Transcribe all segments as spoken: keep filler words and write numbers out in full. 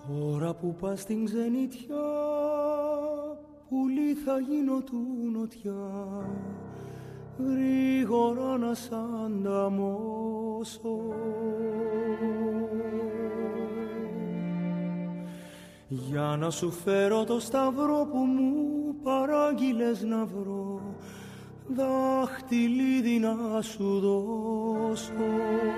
Τώρα που πας στην ξενιτιά, πουλί θα γίνω του νοτιά, γρήγορα να σ' ανταμώσω. Για να σου φέρω το σταυρό που μου παράγγειλες να βρω, δάχτυλίδι να σου δώσω.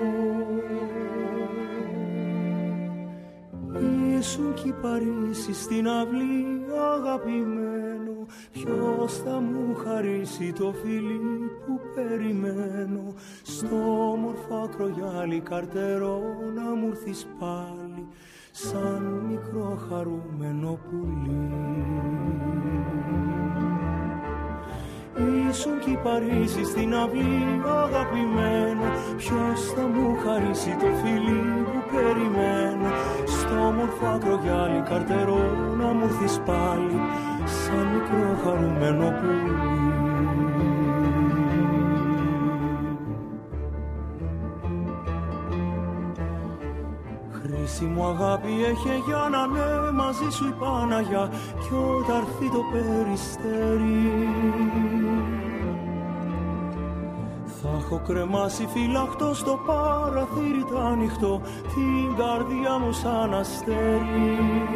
Ήσουν κι η Παρίσι στην αυλή αγαπημένο, ποιος θα μου χαρίσει το φιλί που περιμένω, στο όμορφο ακρογιάλι καρτερό να μου έρθεις πάλι, σαν μικρό χαρούμενο πουλί. Ήσουν κι η Παρίσι στην αυλή αγαπημένο, ποιος θα μου χαρίσει το φιλί που περιμένω, στο όμορφο ακρογιάλι καρτερό να μου έρθεις πάλι, σαν μικρό χαρούμενο πουλί. Χρήση μου αγάπη έχε για να ναι μαζί σου η Παναγιά, κι όταν έρθει το περιστέρι θα έχω κρεμάσει φυλαχτό στο παραθύρι τ' ανοιχτό, την καρδιά μου σαν αστέρι.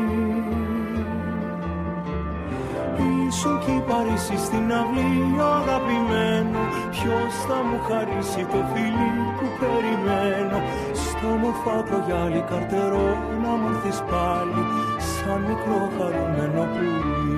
Ήσουν κι η Παρίσι στην αυλή αγαπημένο, ποιος θα μου χαρίσει το φιλί που περιμένω, στο όμορφο ακρογιάλι καρτερό να μου έρθεις πάλι, σαν μικρό χαρούμενο πουλί.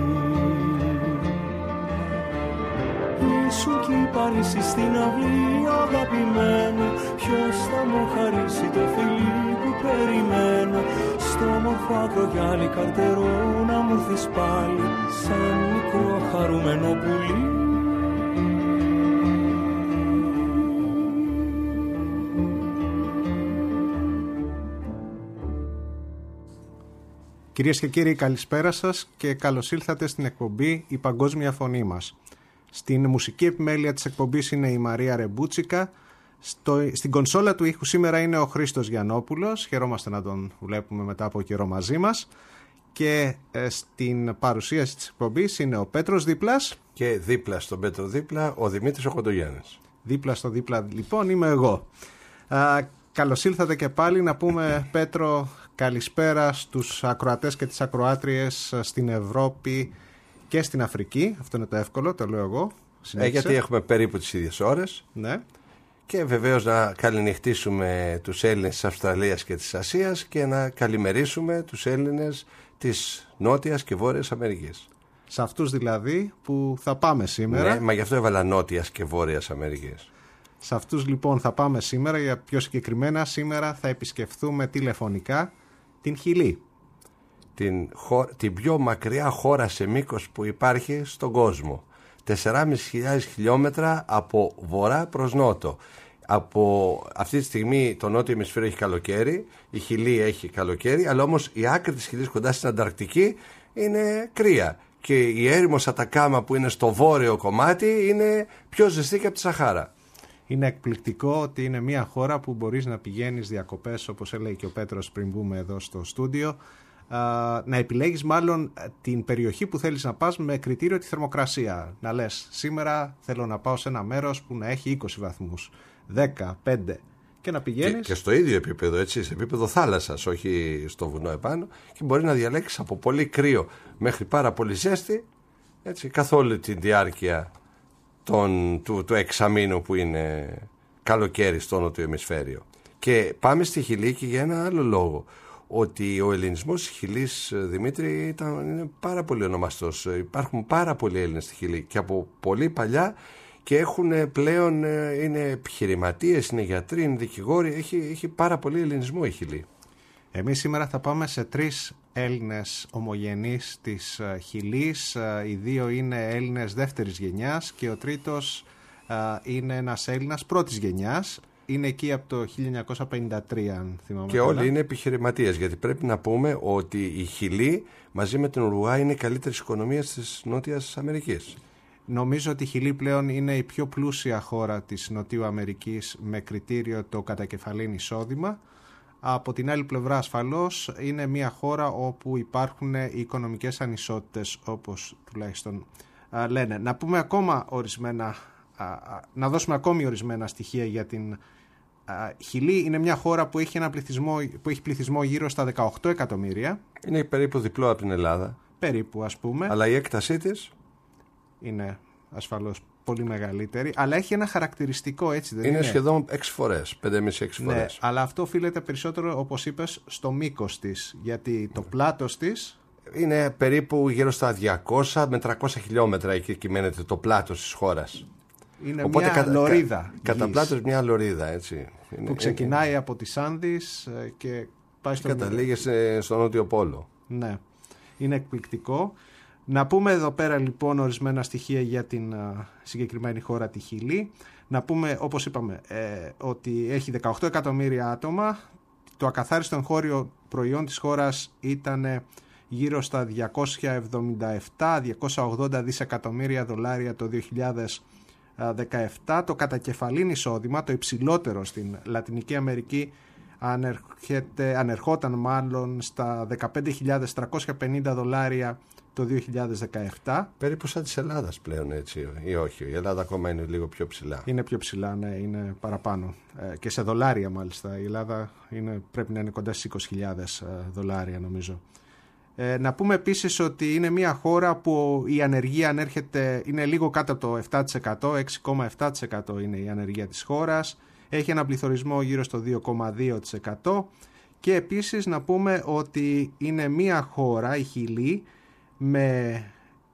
Ήσουν κι η Παρίσι στην αυλή αγαπημένο, ποιος θα μου χαρίσει το φιλί που περιμένω, στο όμορφο ακρογιάλι καρτερό να μου έρθεις πάλι, σαν μικρό χαρούμενο πουλί. Κυρίες και κύριοι, καλησπέρα σας και καλώς ήλθατε στην εκπομπή «Η Παγκόσμια Φωνή μας». Στην μουσική επιμέλεια της εκπομπής είναι η Μαρία Ρεμπούτσικα. Στο, στην κονσόλα του ήχου σήμερα είναι ο Χρήστος Γιαννόπουλος. Χαιρόμαστε να τον βλέπουμε μετά από καιρό μαζί μας. Και ε, στην παρουσίαση της εκπομπής είναι ο Πέτρος Δίπλας. Και δίπλα στον Πέτρο δίπλα ο Δημήτρης ο Κοντογιάννης. Δίπλα στο δίπλα λοιπόν είμαι εγώ. Α, καλώς ήλθατε και πάλι. Να πούμε, Πέτρο, καλησπέρα στους ακροατές και τις ακροάτριες στην Ευρώπη και στην Αφρική. Αυτό είναι το εύκολο, το λέω εγώ. Ε, γιατί έχουμε περίπου τις ίδιες ώρες. Ναι. Και βεβαίως να καληνυχτήσουμε τους Έλληνες της Αυστραλίας και της Ασίας και να καλημερίσουμε τους Έλληνες της Νότιας και Βόρειας Αμερικής. Σε αυτούς δηλαδή που θα πάμε σήμερα. Ναι, μα γι' αυτό έβαλα Νότιας και Βόρειας Αμερικής. Σε αυτούς λοιπόν θα πάμε σήμερα. Για πιο συγκεκριμένα σήμερα θα επισκεφθούμε τηλεφωνικά την Χιλή. Την, χω... την πιο μακριά χώρα σε μήκος που υπάρχει στον κόσμο. τεσσεράμισι χιλιάδες χιλιόμετρα από βορρά προς νότο. Από αυτή τη στιγμή το νότιο ημισφαίριο έχει καλοκαίρι, η Χιλή έχει καλοκαίρι, αλλά όμως η άκρη της Χιλής κοντά στην Ανταρκτική είναι κρύα. Και η έρημος Ατακάμα που είναι στο βόρειο κομμάτι είναι πιο ζεστή και από τη Σαχάρα. Είναι εκπληκτικό ότι είναι μια χώρα που μπορείς να πηγαίνεις διακοπές, όπως έλεγε και ο Πέτρος πριν μπούμε εδώ στο στούντιο, να επιλέγεις μάλλον την περιοχή που θέλεις να πας με κριτήριο τη θερμοκρασία. Να λες, σήμερα θέλω να πάω σε ένα μέρος που να έχει είκοσι βαθμούς, δέκα, πέντε και να πηγαίνεις. Και, και στο ίδιο επίπεδο, έτσι, σε επίπεδο θάλασσας, όχι στο βουνό επάνω, και μπορεί να διαλέξεις από πολύ κρύο μέχρι πάρα πολύ ζέστη, έτσι, καθ' όλη τη διάρκεια των, του, του εξαμήνου που είναι καλοκαίρι στο νότιο ημισφαίριο. Και πάμε στη Χιλή και για ένα άλλο λόγο. Ότι ο ελληνισμός της Χιλής, Δημήτρη, ήταν, είναι πάρα πολύ ονομαστός. Υπάρχουν πάρα πολλοί Έλληνες στη Χιλή και από πολύ παλιά και έχουν πλέον, είναι επιχειρηματίες, είναι γιατροί, είναι δικηγόροι. Έχει, έχει πάρα πολύ ελληνισμό η Χιλή. Εμείς σήμερα θα πάμε σε τρεις Έλληνες ομογενείς της Χιλής. Οι δύο είναι Έλληνες δεύτερης γενιάς και ο τρίτος είναι ένας Έλληνας πρώτης γενιάς. Είναι εκεί από το χίλια εννιακόσια πενήντα τρία, αν θυμάμαι. Και όλοι είναι επιχειρηματίες, γιατί πρέπει να πούμε ότι η Χιλή μαζί με την Ουρουγουάη είναι η καλύτερη οικονομία της Νότιας Αμερικής. Νομίζω ότι η Χιλή πλέον είναι η πιο πλούσια χώρα της Νοτιού Αμερικής με κριτήριο το κατακεφαλήν εισόδημα. Από την άλλη πλευρά ασφαλώς είναι μια χώρα όπου υπάρχουν οι οικονομικές ανισότητες, όπως τουλάχιστον α, λένε. Να πούμε ακόμα ορισμένα, α, α, να δώσουμε ακόμη ορισμένα στοιχεία για την α, Χιλή. Είναι μια χώρα που έχει, ένα πληθυσμό, που έχει πληθυσμό γύρω στα δεκαοκτώ εκατομμύρια. είναι περίπου διπλό από την Ελλάδα. Περίπου, ας πούμε. Αλλά η έκτασή της είναι ασφαλώς πολύ μεγαλύτερη, αλλά έχει ένα χαρακτηριστικό, έτσι δεν είναι? Είναι σχεδόν έξι φορές, πέντε και μισή έξι ναι, φορές. Αλλά αυτό οφείλεται περισσότερο, όπως είπες, στο μήκος της, γιατί το πλάτος της είναι περίπου γύρω στα διακόσια με τριακόσια χιλιόμετρα, εκεί κυμαίνεται το πλάτος της χώρας. Είναι Οπότε μια κατα, λωρίδα. Κα, κατά πλάτος μια λωρίδα, έτσι. Που είναι, ξεκινάει είναι, από τις Άνδης και πάει στο... καταλήγει στον Νότιο Πόλο. Ναι, είναι εκπληκτικό. Να πούμε εδώ πέρα λοιπόν ορισμένα στοιχεία για την α, συγκεκριμένη χώρα, τη Χιλή. Να πούμε, όπως είπαμε, ε, ότι έχει δεκαοκτώ εκατομμύρια άτομα. Το ακαθάριστο εγχώριο προϊόν της χώρας ήταν γύρω στα διακόσια εβδομήντα επτά με διακόσια ογδόντα δισεκατομμύρια δολάρια το δύο χιλιάδες δεκαεπτά. Το κατακεφαλήν εισόδημα, το υψηλότερο στην Λατινική Αμερική, ανερχέται, ανερχόταν μάλλον στα δεκαπέντε χιλιάδες τριακόσια πενήντα δολάρια το δύο χιλιάδες δεκαεπτά. Περίπου σαν της Ελλάδας πλέον, έτσι, ή όχι? Η Ελλάδα ακόμα είναι λίγο πιο ψηλά. Είναι πιο ψηλά, ναι, είναι παραπάνω. Ε, και σε δολάρια μάλιστα. Η Ελλάδα είναι, πρέπει να είναι κοντά στις είκοσι χιλιάδες δολάρια νομίζω. Ε, να πούμε επίσης ότι είναι μια χώρα που η ανεργία ανέρχεται, είναι λίγο κάτω από το επτά τοις εκατό, έξι κόμμα επτά τοις εκατό είναι η ανεργία της χώρας. Έχει ένα πληθωρισμό γύρω στο δύο κόμμα δύο τοις εκατό. Και επίσης να πούμε ότι είναι μια χώρα, η Χιλή, με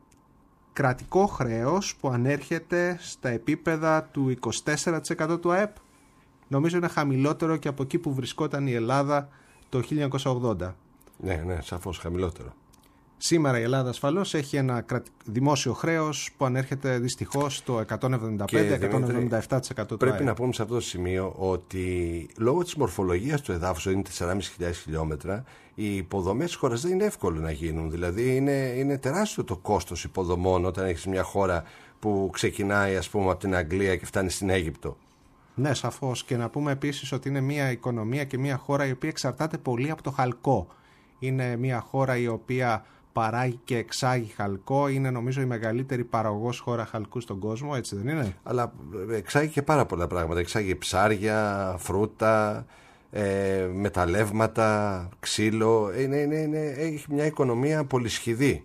κρατικό χρέος που ανέρχεται στα επίπεδα του είκοσι τέσσερα τοις εκατό του ΑΕΠ. Νομίζω είναι χαμηλότερο και από εκεί που βρισκόταν η Ελλάδα το χίλια εννιακόσια ογδόντα. Ναι, ναι, σαφώς χαμηλότερο. Σήμερα η Ελλάδα ασφαλώς έχει ένα δημόσιο χρέος που ανέρχεται δυστυχώς στο εκατόν εβδομήντα πέντε με εκατόν εβδομήντα επτά τοις εκατό του πρέπει ΑΕΠ. να πούμε σε αυτό το σημείο ότι λόγω της μορφολογίας του εδάφους, είναι τέσσερις χιλιάδες πεντακόσια χιλιόμετρα, οι υποδομές της χώρας δεν είναι εύκολο να γίνουν. Δηλαδή είναι, είναι τεράστιο το κόστος υποδομών όταν έχεις μια χώρα που ξεκινάει, ας πούμε, από την Αγγλία και φτάνει στην Αίγυπτο. Ναι, σαφώς. Και να πούμε επίσης ότι είναι μια οικονομία και μια χώρα η οποία εξαρτάται πολύ από το χαλκό. Είναι μια χώρα η οποία παράγει και εξάγει χαλκό. Είναι νομίζω η μεγαλύτερη παραγωγός χώρα χαλκού στον κόσμο, έτσι δεν είναι? Αλλά εξάγει και πάρα πολλά πράγματα. Εξάγει ψάρια, φρούτα, ε, μεταλλεύματα, ξύλο. Είναι, είναι, είναι, έχει μια οικονομία πολυσχηδή.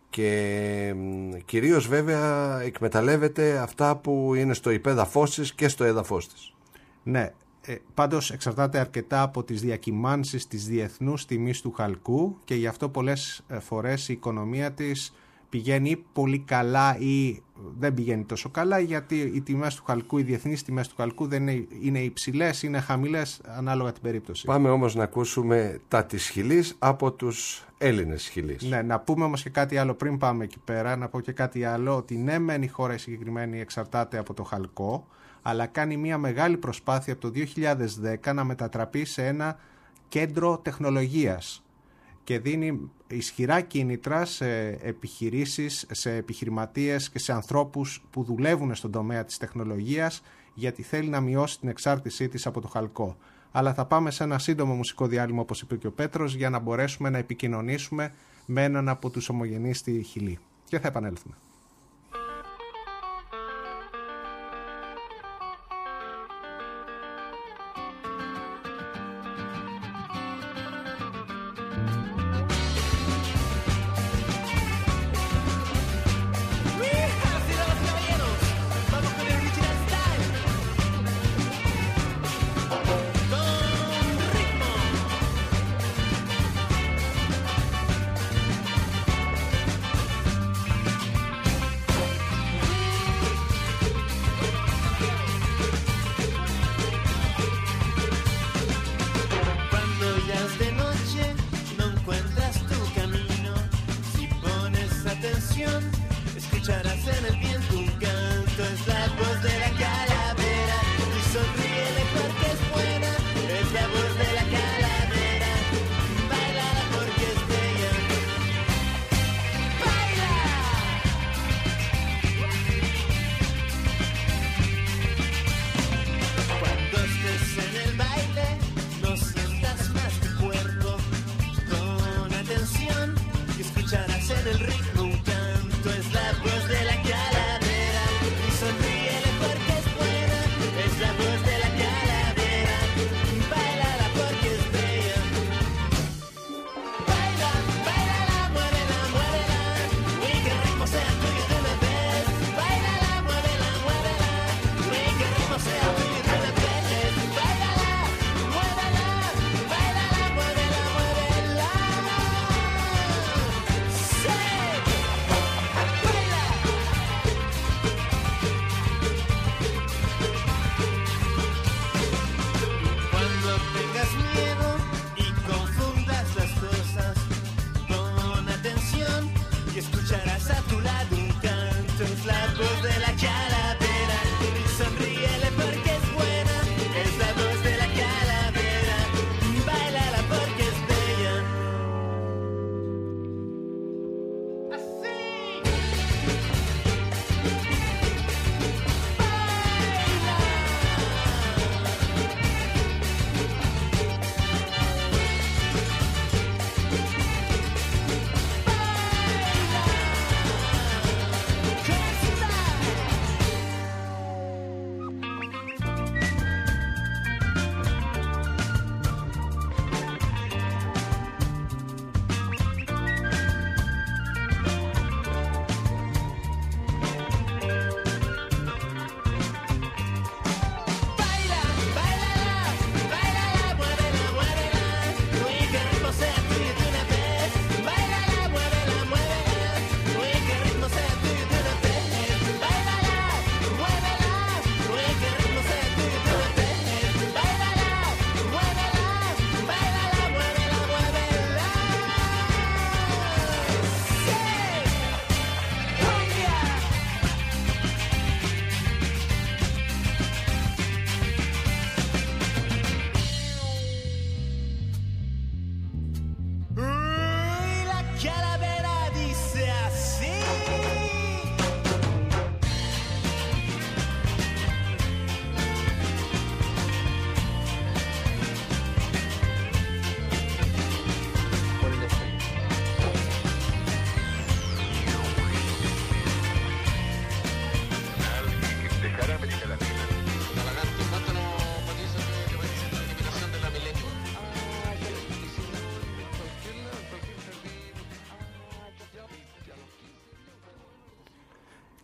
Και κυρίως βέβαια εκμεταλλεύεται αυτά που είναι στο υπέδαφος της και στο έδαφος της. Ναι. Ε, πάντως εξαρτάται αρκετά από τις διακυμάνσεις της διεθνούς τιμής του χαλκού και γι' αυτό πολλές φορές η οικονομία της πηγαίνει πολύ καλά ή δεν πηγαίνει τόσο καλά, γιατί οι τιμές του χαλκού, οι διεθνείς τιμές του χαλκού δεν είναι, είναι υψηλές, είναι χαμηλές ανάλογα την περίπτωση. Πάμε όμως να ακούσουμε τα της Χιλής από τους Έλληνες Χιλής. Ναι, να πούμε όμως και κάτι άλλο πριν πάμε εκεί πέρα, να πω και κάτι άλλο, ότι ναι μεν η χώρα η συγκεκριμένη εξαρτάται από το χαλκό, αλλά κάνει μια μεγάλη προσπάθεια από το δύο χιλιάδες δέκα να μετατραπεί σε ένα κέντρο τεχνολογίας και δίνει ισχυρά κίνητρα σε επιχειρήσεις, σε επιχειρηματίες και σε ανθρώπους που δουλεύουν στον τομέα της τεχνολογίας, γιατί θέλει να μειώσει την εξάρτησή της από το χαλκό. Αλλά θα πάμε σε ένα σύντομο μουσικό διάλειμμα, όπως είπε και ο Πέτρος, για να μπορέσουμε να επικοινωνήσουμε με έναν από τους ομογενείς στη Χιλή. Και θα επανέλθουμε.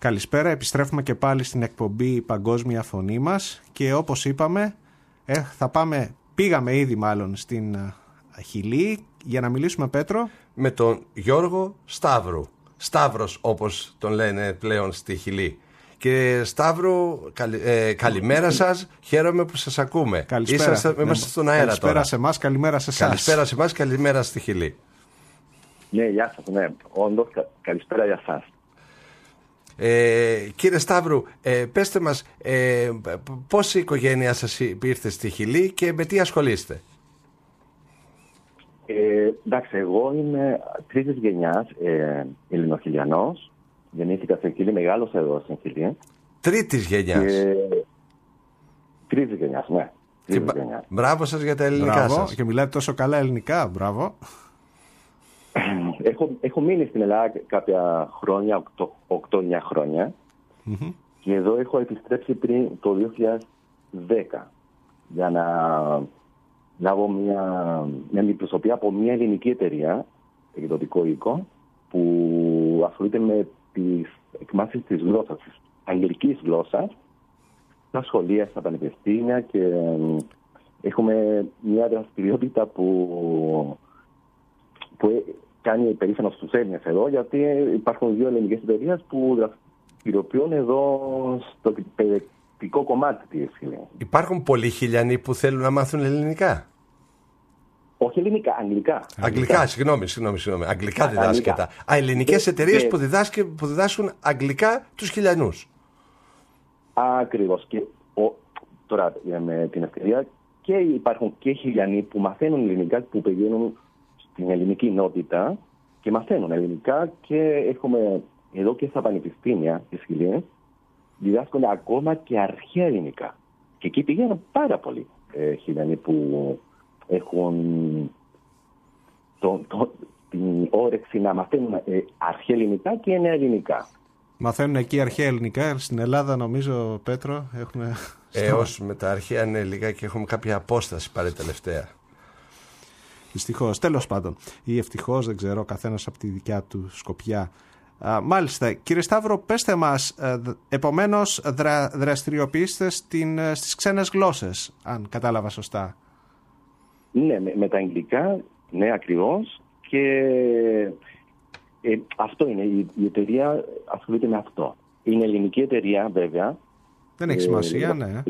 Καλησπέρα, επιστρέφουμε και πάλι στην εκπομπή «Η Παγκόσμια Φωνή» μας και όπως είπαμε ε, θα πάμε, πήγαμε ήδη μάλλον στην uh, Χιλή για να μιλήσουμε, Πέτρο, με τον Γιώργο Σταύρου, Σταύρος όπως τον λένε πλέον στη Χιλή. Κύριε Σταύρου, καλη, ε, καλημέρα σας, χαίρομαι που σας ακούμε. Καλησπέρα. Είσαστε, ναι, είμαστε στον αέρα καλησπέρα τώρα. σε εμάς, καλημέρα σε εσάς. Καλησπέρα σε εμάς, καλημέρα στη Χιλή. Ναι, γεια σας, ναι, όντως, κα, καλησπέρα για σας. Ε, κύριε Σταύρου, ε, πέστε μας ε, πώς η οικογένειά σας ήρθε στη Χιλή και με τι ασχολείστε? Ε, εντάξει, εγώ είμαι τρίτης γενιάς ε, Ελληνοχιλιανός. Γεννήθηκα στην Χιλή, μεγάλωσα εδώ στην Χιλή. Τρίτης γενιάς. Και... Τρίτης γενιάς, ναι. Τρίτης Και... γενιάς. Μπράβο σας για τα ελληνικά μπράβο, σας. και μιλάτε τόσο καλά ελληνικά, μπράβο. έχω, έχω μείνει στην Ελλάδα κάποια χρόνια, οκτώ εννιά χρόνια. Mm-hmm. Και εδώ έχω επιστρέψει πριν το δύο χιλιάδες δέκα για να λάβω μια, μια αντιπροσωπεία από μια ελληνική εταιρεία, εκδοτικό οίκο, που ασχολείται με τις εκμάθησεις της γλώσσας, της αγγλικής γλώσσας, στα σχολεία, στα πανεπιστήμια, και έχουμε μια δραστηριότητα που, που κάνει περήφανο στους Έλληνες εδώ, γιατί υπάρχουν δύο ελληνικές εταιρείες που δραστηριοποιούν εδώ στο εκπαιδευτικό κομμάτι της Χιλής. Υπάρχουν πολλοί χιλιανοί που θέλουν να μάθουν ελληνικά? Όχι ελληνικά, αγγλικά. Αγγλικά, αγγλικά συγγνώμη, συγγνώμη, συγγνώμη. Αγγλικά διδάσκεται. Α, ελληνικές εταιρείες που, που διδάσκουν αγγλικά τους χιλιανούς. Ακριβώς. Και ο, τώρα με την ευκαιρία και υπάρχουν και χιλιανοί που μαθαίνουν ελληνικά, που πηγαίνουν στην ελληνική κοινότητα και μαθαίνουν ελληνικά, και έχουμε εδώ και στα πανεπιστήμια της Χιλής διδάσκονται ακόμα και αρχαία ελληνικά. Και εκεί πηγαίνουν πάρα πολλοί ε, χιλιανοί που έχουν το, το, την όρεξη να μαθαίνουν ε, αρχαία ελληνικά και νέα ελληνικά. Μαθαίνουν εκεί αρχαία ελληνικά. Στην Ελλάδα, νομίζω, Πέτρο, έχουν... Έως με τα αρχαία, ναι, λίγα, και έχουμε κάποια απόσταση πάρει τελευταία. Δυστυχώς, τέλος πάντων. Ή ευτυχώς, δεν ξέρω, καθένας από τη δικιά του σκοπιά. Α, μάλιστα. Κύριε Σταύρο, πέστε μας, επομένως δρα, δραστηριοποιήστε στην, στις ξένες γλώσσες, αν κατάλαβα σωστά. Ναι, με, με τα αγγλικά, ναι, ακριβώς. Και ε, αυτό είναι, η, η εταιρεία ασχολείται με αυτό. Είναι ελληνική εταιρεία, βέβαια. Δεν έχει σημασία, ε, ναι.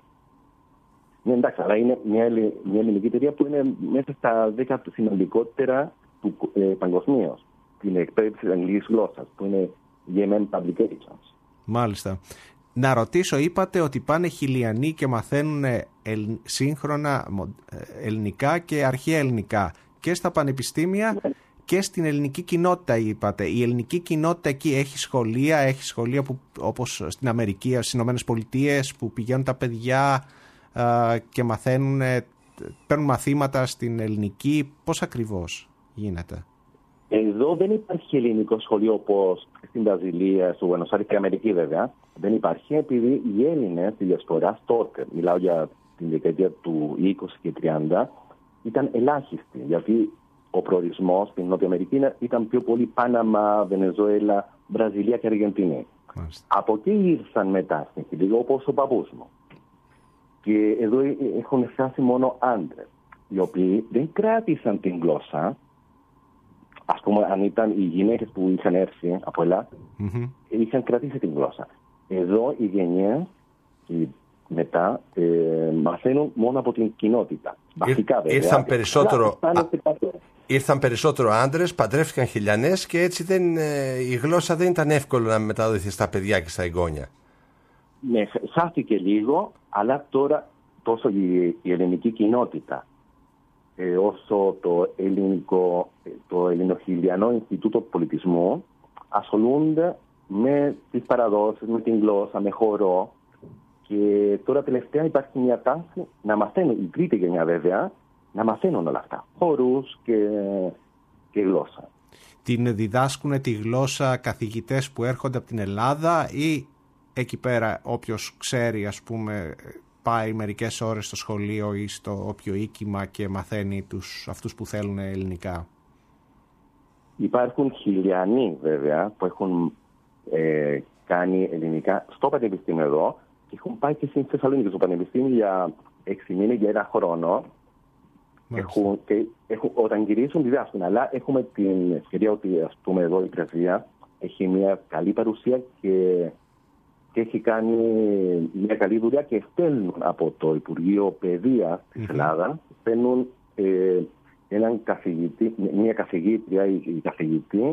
Ναι, εντάξει, αλλά είναι μια, μια ελληνική εταιρεία που είναι μέσα στα δέκα σημαντικότερα του ε, παγκοσμίως. Την εκπαίδευση της αγγλικής γλώσσας, που είναι γι εμ εμ Publications. Μάλιστα. Να ρωτήσω, είπατε ότι πάνε χιλιανοί και μαθαίνουν ελ, σύγχρονα ελληνικά και αρχαία ελληνικά και στα πανεπιστήμια yeah. και στην ελληνική κοινότητα, είπατε. Η ελληνική κοινότητα εκεί έχει σχολεία, έχει σχολεία που, όπως στην Αμερική, στις Ηνωμένες Πολιτείες, που πηγαίνουν τα παιδιά α, και μαθαίνουν, παίρνουν μαθήματα στην ελληνική. Πώς ακριβώς γίνεται? Εδώ δεν υπάρχει ελληνικό σχολείο όπως στην Βραζιλία, στο Μπουένος Άιρες και Αμερική, βέβαια. Δεν υπάρχει, επειδή οι Έλληνες τη διασπορά τότε, μιλάω για την δεκαετία του είκοσι και τριάντα, ήταν ελάχιστοι. Γιατί ο προορισμός στην Νότια Αμερική ήταν πιο πολύ Πάναμα, Βενεζουέλα, Βραζιλία και Αργεντινή. Μάλιστα. Από εκεί ήρθαν μετά στην Χιλή, όπως ο παππούς μου. Και εδώ έχουν φτάσει μόνο άντρες, οι οποίοι δεν κράτησαν την γλώσσα. Ας πούμε, αν ήταν οι γυναίκες που είχαν έρθει από Ελλάδα, mm-hmm. είχαν κρατήσει την γλώσσα. Εδώ οι γενιές μετά ε, μαθαίνουν μόνο από την κοινότητα. Βασικά, βέβαια, ήρθαν, περισσότερο, α, ήρθαν περισσότερο άντρες, παντρεύτηκαν χιλιανές, και έτσι δεν, ε, η γλώσσα δεν ήταν εύκολο να μεταδοθεί στα παιδιά και στα εγγόνια. Ναι, χάθηκε λίγο, αλλά τώρα τόσο η, η ελληνική κοινότητα, Ε, όσο το, ελληνικό, το Ελληνοχιλιανό Ινστιτούτο Πολιτισμού ασχολούνται με τις παραδόσεις, με την γλώσσα, με χορό, και τώρα τελευταία υπάρχει μια τάση να μαθαίνουν, η τρίτη γενιά βέβαια, να μαθαίνουν όλα αυτά, χορούς και, και γλώσσα. Την διδάσκουν τη γλώσσα καθηγητές που έρχονται από την Ελλάδα, ή εκεί πέρα όποιος ξέρει, ας πούμε, πάει μερικές ώρες στο σχολείο ή στο όποιο οίκημα και μαθαίνει τους, αυτούς που θέλουν ελληνικά? Υπάρχουν χιλιανοί βέβαια που έχουν ε, κάνει ελληνικά στο πανεπιστήμιο εδώ και έχουν πάει και στην Θεσσαλονίκη στο πανεπιστήμιο για έξι μήνες, για ένα χρόνο. Έχουν, και έχουν, όταν γυρίσουν διδάσκουν, αλλά έχουμε την ευκαιρία ότι, ας πούμε, εδώ η πρεσβεία έχει μια καλή παρουσία και, και έχει κάνει μια καλή δουλειά και στέλνουν από το Υπουργείο Παιδείας της mm-hmm. Ελλάδας, στέλνουν ε, έναν καθηγητή, μια καθηγήτρια ή καθηγητή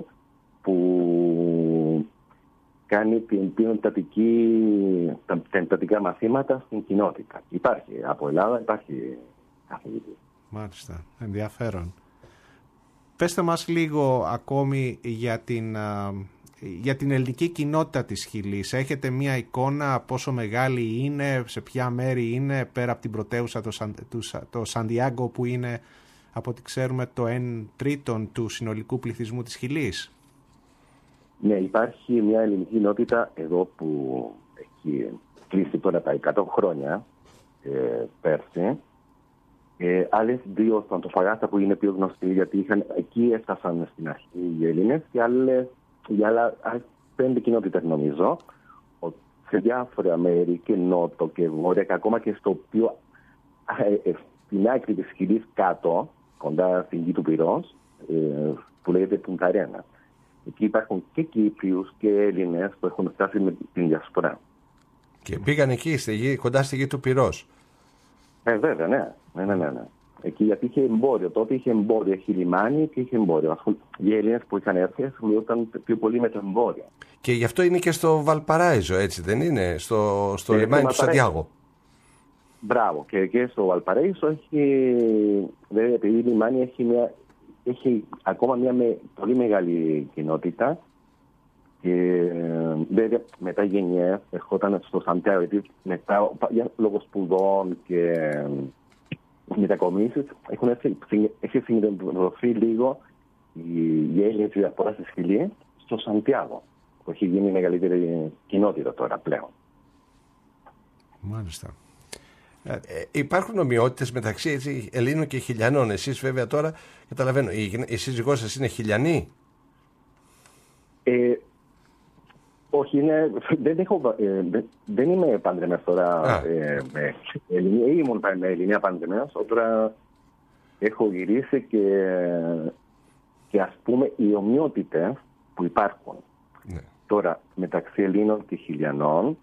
που κάνει την πιο εντατική, τα εντατικά μαθήματα στην κοινότητα. Υπάρχει από Ελλάδα, υπάρχει καθηγητή. Μάλιστα, ενδιαφέρον. Πέστε μας λίγο ακόμη για την, για την ελληνική κοινότητα της Χιλής. Έχετε μία εικόνα πόσο μεγάλη είναι, σε ποια μέρη είναι, πέρα από την πρωτεύουσα το, Σαν, το Σαντιάγκο που είναι, από ό,τι ξέρουμε, το εν τρίτον του συνολικού πληθυσμού της Χιλής. Ναι, υπάρχει μια ελληνική κοινότητα εδώ που έχει κλείσει τώρα τα εκατό χρόνια ε, πέρσι. Ε, άλλες δύο στο Αντοφαγάστα που είναι πιο γνωστοί γιατί είχαν, εκεί έφτασαν στην αρχή οι Έλληνες και άλλες, για άλλα πέντε κοινότητες νομίζω σε διάφορα μέρη και νότο και βόρεια και ακόμα και στο πιο ε, ε, στην άκρη της Χιλής κάτω, κοντά στην γη του Πυρός, ε, που λέγεται Πουνταρένα. Εκεί υπάρχουν και Κύπριους και Έλληνες που έχουν φτάσει με την διασπορά. Και πήγαν εκεί, στη γη, κοντά στη γη του Πυρός. Ε, βέβαια, ναι. Ναι, ναι, ναι, ναι. Εκεί γιατί είχε εμπόριο. Τότε είχε εμπόριο, είχε λιμάνι και είχε εμπόριο. Οι Έλληνες που είχαν έρθει ασχολούνταν πιο πολύ με το εμπόριο. Και γι' αυτό είναι και στο Βαλπαράιζο, έτσι δεν είναι, στο, στο ε, λιμάνι του Σαντιάγο. Μπράβο. Και, και στο Βαλπαράιζο έχει, βέβαια, επειδή η λιμάνι έχει, μια, έχει ακόμα μια με, πολύ μεγάλη κοινότητα. Και βέβαια μετά γενιές ερχόταν στο Σαντιάγο, γιατί μετά λόγω σπουδών και μετακομίσεις έχει συγκεντρωθεί λίγο η Έλληνες διασπορά στη Χιλή στο Σαντιάγο, που έχει γίνει η μεγαλύτερη κοινότητα τώρα πλέον. Μάλιστα. Ε, υπάρχουν ομοιότητες μεταξύ έτσι, Ελλήνων και Χιλιανών. Εσείς βέβαια τώρα καταλαβαίνω, η, η σύζυγός σας είναι Χιλιανή? Ε, όχι, είναι, δεν, έχω, ε, δεν είμαι παντρεμένος τώρα ε, με Ελληνία. Ήμουν με Ελληνία παντρεμένος. Τώρα έχω γυρίσει και, και ας πούμε οι ομοιότητες που υπάρχουν ναι. τώρα μεταξύ Ελλήνων και Χιλιανών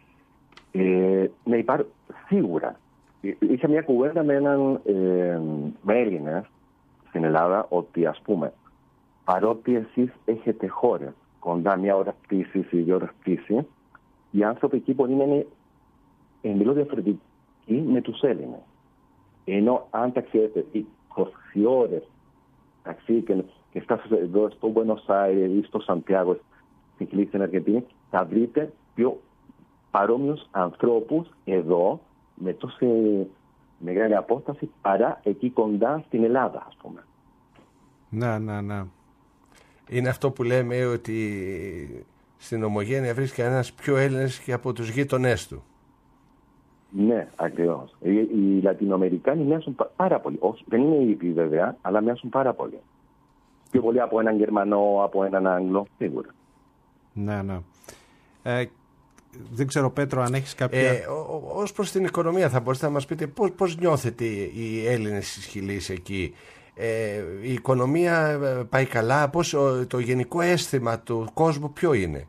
ε, ναι, υπάρχουν σίγουρα. Είχα μια κουβέντα με έναν ε, με Έλληνες στην Ελλάδα ότι ας πούμε παρότι εσείς έχετε χώρες κοντά μια ώρα πτήση ή δύο ώρες πτήση, οι άνθρωποι εκεί μπορεί να είναι εντελώς διαφορετικοί με τους Έλληνες. Ενώ αν ταξιδεύετε είκοσι ώρες ταξί και, και φτάσετε εδώ στο Μπουένος Άιρες ή στο Σαντιάγο, στην Χιλή, στην Αργεντινή, θα βρείτε πιο παρόμοιους ανθρώπους εδώ με τόση μεγάλη απόσταση παρά εκεί κοντά στην Ελλάδα, ας πούμε. Να, να, να. Είναι αυτό που λέμε ότι στην ομογένεια βρίσκει ένας πιο Έλληνες και από τους γείτονές του. Ναι, ακριβώς. Οι, οι Λατινοαμερικάνοι μοιάζουν πάρα πολύ. Όχι, δεν είναι οι ίδιοι βέβαια, αλλά μοιάζουν πάρα πολύ. Πιο πολύ από έναν Γερμανό, από έναν Άγγλο, σίγουρα. Ναι, ναι. Ε, δεν ξέρω, Πέτρο, αν έχεις κάποια... Ε, ως προς την οικονομία θα μπορείτε να μας πείτε πώς, πώς νιώθετε οι Έλληνες της Χιλής εκεί. Ε, η οικονομία πάει καλά, πώς το γενικό αίσθημα του κόσμου ποιο είναι?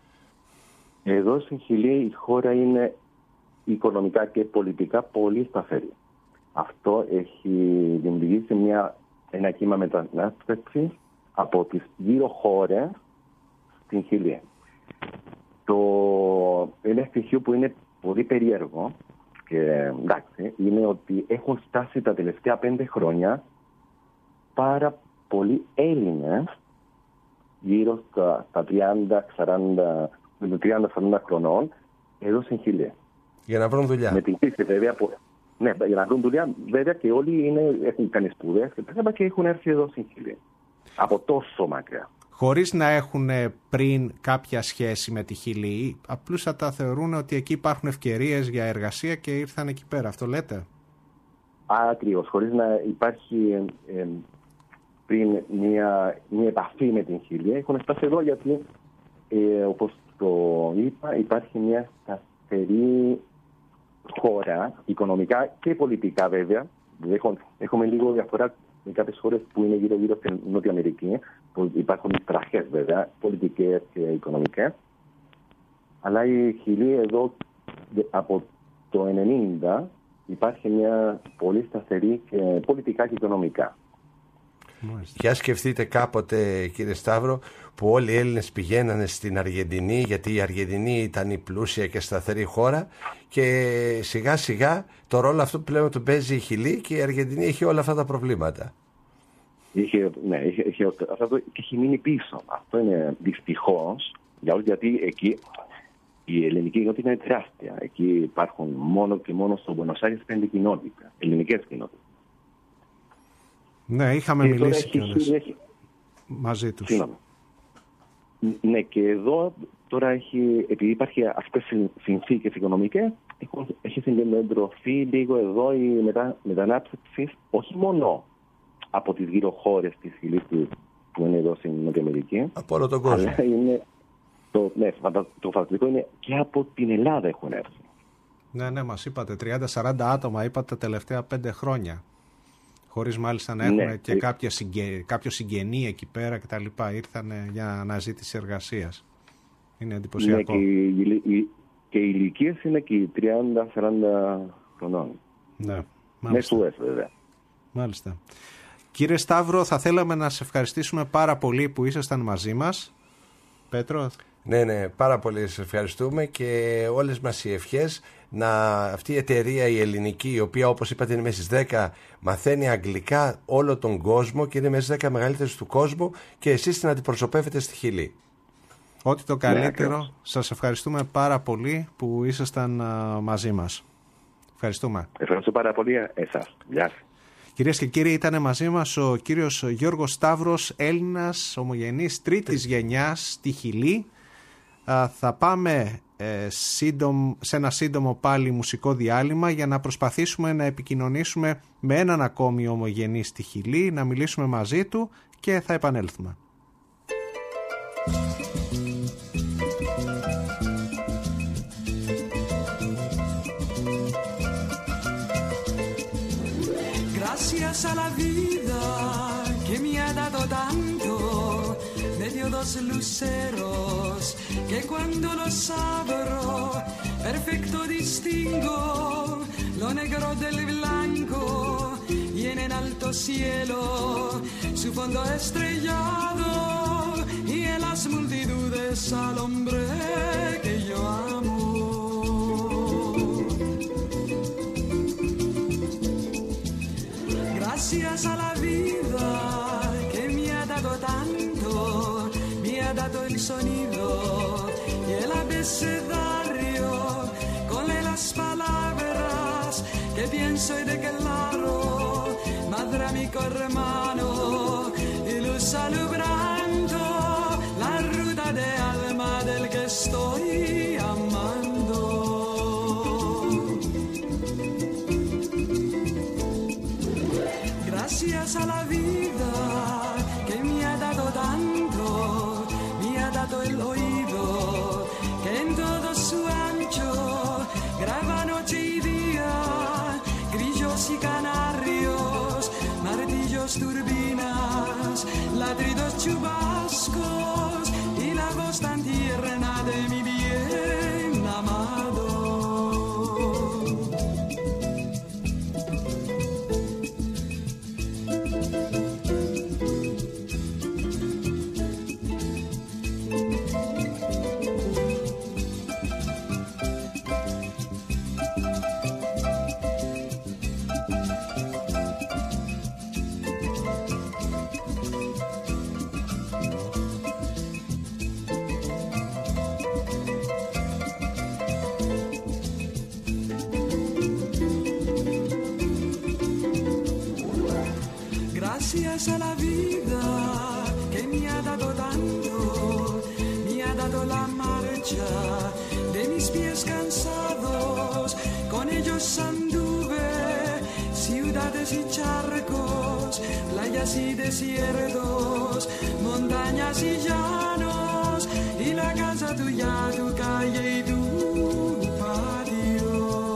Εδώ στην Χιλή η χώρα είναι οικονομικά και πολιτικά πολύ σταθερή. Αυτό έχει δημιουργήσει μια, ένα κύμα μετανάστευσης από τις δύο χώρες στην Χιλή. Το ένα στοιχείο που είναι πολύ περίεργο και εντάξει, είναι ότι έχουν φτάσει τα τελευταία πέντε χρόνια πάρα πολλοί Έλληνες γύρω στα, στα τριάντα σαράντα χρονών εδώ στην Χιλή. Για να βρουν δουλειά. Με την κρίση βέβαια. Που, ναι, για να βρουν δουλειά βέβαια και όλοι είναι, έχουν κάνει σπουδές και, και έχουν έρθει εδώ στην Χιλή. Από τόσο μακριά. Χωρίς να έχουν πριν κάποια σχέση με τη Χιλή, απλούστατα θεωρούν ότι εκεί υπάρχουν ευκαιρίες για εργασία και ήρθαν εκεί πέρα. Αυτό λέτε? Ακριβώς. Χωρίς να υπάρχει ε, πριν μια, μια επαφή με την Χιλή, έχουν φτάσει εδώ γιατί ε, όπως στο ΙΠΑ υπάρχει μια σταθερή χώρα, οικονομικά και πολιτικά βέβαια. Έχουμε λίγο διαφορά με κάποιες χώρες που είναι γύρω-γύρω στην Νότια Αμερική, που υπάρχουν τραχές βέβαια, πολιτικές και οικονομικές. Αλλά η Χιλή εδώ από το ενενήντα υπάρχει μια πολύ σταθερή και πολιτικά και οικονομικά. Για σκεφτείτε κάποτε, κύριε Σταύρο, που όλοι οι Έλληνες πηγαίνανε στην Αργεντινή, γιατί η Αργεντινή ήταν η πλούσια και σταθερή χώρα, και σιγά σιγά το ρόλο αυτό πλέον του παίζει η Χιλή και η Αργεντινή έχει όλα αυτά τα προβλήματα. Είχε, ναι, είχε, είχε, αυτό και έχει μείνει πίσω. Αυτό είναι δυστυχώς για όλους, γιατί εκεί η ελληνική κοινότητα είναι τεράστια. Εκεί υπάρχουν μόνο και μόνο στο Μπουένος Άιρες πέντε κοινότητες, ελληνικές κοινότητες. Ναι, είχαμε και μιλήσει κιόλας έχει... μαζί τους. Συγγνώμη. Ναι, και εδώ τώρα έχει, επειδή υπάρχει αυτές οι συνθήκες οικονομικές, έχει συγκεντρωθεί λίγο εδώ η μετα, μετανάστευση, όχι μόνο από τις γύρω χώρες της Χιλής που είναι εδώ στην Νότια Αμερική, από όλο τον κόσμο. Αλλά είναι, το, ναι, το φανταστικό είναι και από την Ελλάδα έχουν έρθει. Ναι, ναι, μας είπατε τριάντα σαράντα άτομα, είπατε τα τελευταία πέντε χρόνια. Χωρίς μάλιστα να έχουν ναι, και κάποια συγγε... κάποιο συγγενή εκεί πέρα κτλ. Ήρθαν για αναζήτηση εργασίας. Είναι εντυπωσιακό. Ναι, και οι, οι, και οι ηλικίες είναι και τριάντα σαράντα χρονών. Ναι, μάλιστα. Ναι, βέβαια. Μάλιστα. Κύριε Σταύρο, θα θέλαμε να σε ευχαριστήσουμε πάρα πολύ που ήσασταν μαζί μας. Πέτρο. Ναι, ναι, πάρα πολύ σας ευχαριστούμε και όλες μας οι ευχές να αυτή η εταιρεία η ελληνική, η οποία όπως είπατε είναι μέσα στις δέκα, μαθαίνει αγγλικά όλο τον κόσμο και είναι μέσα στις δέκα μεγαλύτερες του κόσμου, και εσείς την αντιπροσωπεύετε στη Χιλή. Ό,τι το καλύτερο. Ναι, σας ευχαριστούμε πάρα πολύ που ήσασταν uh, μαζί μας. Ευχαριστούμε. Ευχαριστώ πάρα πολύ εσάς. Γεια σας. Κυρίες και κύριοι, ήταν μαζί μας ο κύριος Γιώργος Σταύρος, Έλληνας ομογενής τρίτης γενιάς στη Χιλή. Uh, θα πάμε ε, σύντομ, σε ένα σύντομο πάλι μουσικό διάλειμμα για να προσπαθήσουμε να επικοινωνήσουμε με έναν ακόμη ομογενή στη Χιλή, να μιλήσουμε μαζί του και θα επανέλθουμε. Gracias a la vida que me ha dado tanto, me dio dos luceros que cuando los abro perfecto distingo lo negro del blanco, y en el alto cielo su fondo estrellado, y en las multitudes al hombre que yo amo. Gracias a la vida que me ha dado tanto, me ha dado el sonido y el abecedario con las palabras que pienso y declaro, madre amigo hermano, y luz alumbrando la ruta de alma del que estoy amando. Gracias a la vida que me ha dado tanto, me ha dado el oído que en todo su ancho graba noche y día, grillos y canarios, martillos, turbinas, ladridos, chubascos y la voz tan tierna de mi bien amado. Gracias a la vida que me ha dado tanto, me ha dado la marcha de mis pies cansados, con ellos anduve ciudades y charcos, playas y desiertos, montañas y llanos, y la casa tuya, tu calle y tu patio.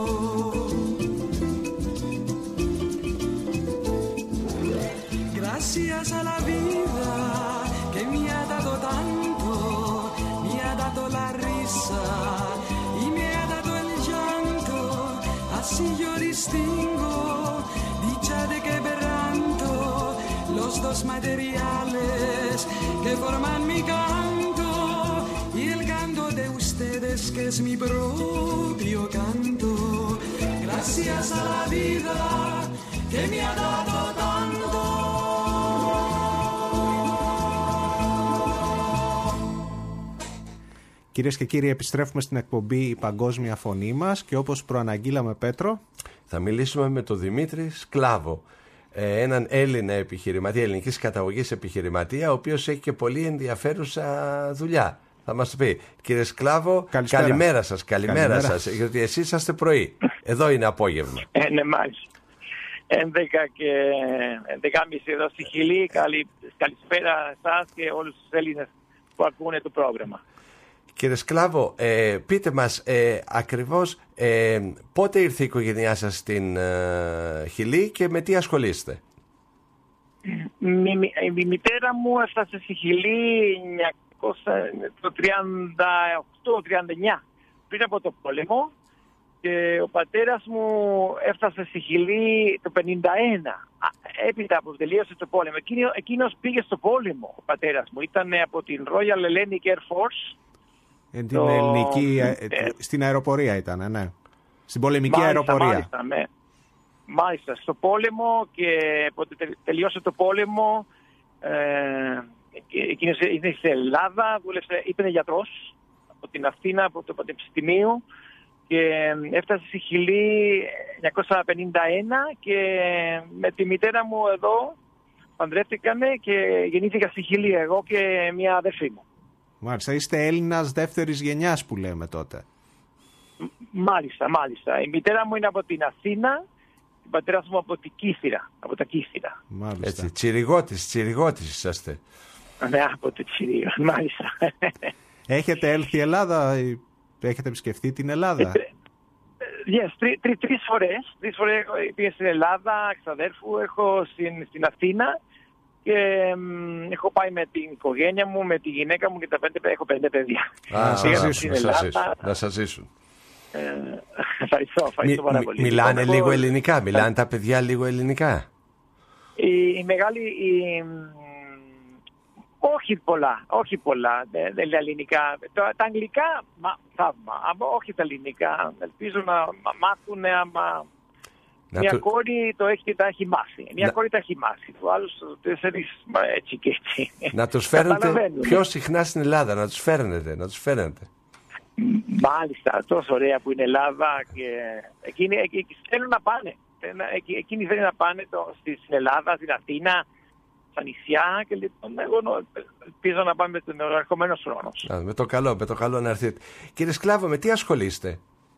Gracias a la vida que me ha dado tanto, me ha dado la risa y me ha dado el llanto, así yo distingo dicha de quebranto, los dos materiales que forman mi canto y el canto de ustedes que es mi propio canto. Gracias a la vida que me ha dado tanto. Κυρίες και κύριοι, επιστρέφουμε στην εκπομπή «Η Παγκόσμια Φωνή μας» και όπως προαναγγείλαμε, Πέτρο, θα μιλήσουμε με τον Δημήτρη Σκλάβο, έναν Έλληνα επιχειρηματία, ελληνικής καταγωγής επιχειρηματία, ο οποίος έχει και πολύ ενδιαφέρουσα δουλειά. Θα μας πει, κύριε Σκλάβο, καλησπέρα. Καλημέρα σας, καλημέρα, καλημέρα σας, γιατί εσείς είσαστε πρωί. Εδώ είναι απόγευμα. Ε, ναι, μάλιστα. έντεκα και έντεκα και μισή εδώ στη Χιλή. Καλη, καλησπέρα εσάς και όλους τους Έλληνες που ακούνε το πρόγραμμα. Κύριε Σκλάβο, ε, πείτε μας ε, ακριβώς ε, πότε ήρθε η οικογένειά σας στην ε, Χιλή και με τι ασχολείστε. Μη, μη, η μητέρα μου έφτασε στη Χιλή το τριάντα οκτώ τριάντα εννιά πριν από το πόλεμο και ο πατέρας μου έφτασε στη Χιλή το πενήντα ένα έπειτα από τελείωσε το πόλεμο. Εκείνο, εκείνος πήγε στο πόλεμο ο πατέρας μου, ήταν από την Royal Hellenic Air Force. Την το... ελληνική, ε, στην αεροπορία ήταν, ναι. Στην πολεμική μάλιστα, αεροπορία. Μάλιστα, με, μάλιστα, στο πόλεμο και πότε τελειώσε το πόλεμο, ε, εκείνος ήρθε στην Ελλάδα, δούλεψε, ήταν γιατρός από την Αθήνα, από το Πανεπιστημίο και έφτασε στη Χιλή χίλια εννιακόσια πενήντα ένα και με τη μητέρα μου εδώ παντρεύτηκανε και γεννήθηκα στη Χιλή εγώ και μια αδερφή μου. Μάλιστα, είστε Έλληνας δεύτερης γενιάς που λέμε τότε. Μάλιστα, μάλιστα. Η μητέρα μου είναι από την Αθήνα, η πατέρα μου από την Κύθυρα, από τα Κύθυρα. Μάλιστα. Έτσι, τσιριγώτης, τσιριγώτης είσαστε. Ναι, από το Τσιρίγα, μάλιστα. Έχετε έλθει Ελλάδα, έχετε επισκεφτεί την Ελλάδα? Yes, τρει, τρι, τρεις φορές. Τρεις φορές πήγα στην Ελλάδα, εξαδέρφου, έχω στην, στην Αθήνα και μ, έχω πάει με την οικογένεια μου, με τη γυναίκα μου και τα πέντε, έχω πέντε παιδιά. Α, να σας ζήσουν, να σας ζήσουν. Να σας ζήσουν. Ε, ευχαριστώ, ευχαριστώ Μι, πάρα μι, πολύ. μιλάνε εγώ, λίγο ελληνικά, μιλάνε τα παιδιά λίγο ελληνικά. Η, η μεγάλη... Η, όχι πολλά, όχι πολλά, δεν δε, ελληνικά. Τα, τα αγγλικά, μα, θαύμα, αλλά όχι τα ελληνικά. Ελπίζω να μάθουν άμα... Να μια του... κόρη το έχει, τα έχει μάθει. Μια να... κόρη τα έχει μάθει. Το άλλο τέσσερις, έτσι και έτσι. Να τους φέρνετε πιο συχνά στην Ελλάδα, να τους φέρνετε, να τους φέρνετε. Μάλιστα, τόσο ωραία που είναι η Ελλάδα και εκείνοι, εκείνοι θέλουν να πάνε. Εκείνοι θέλουν να πάνε το, στην Ελλάδα, στην Αθήνα, στα νησιά και λοιπόν εγώ ελπίζω να πάμε με τον ερχομένο χρόνο. Με το καλό, με το καλό να έρθετε. Κύριε Σκλάβο, με τι ασχολείστε?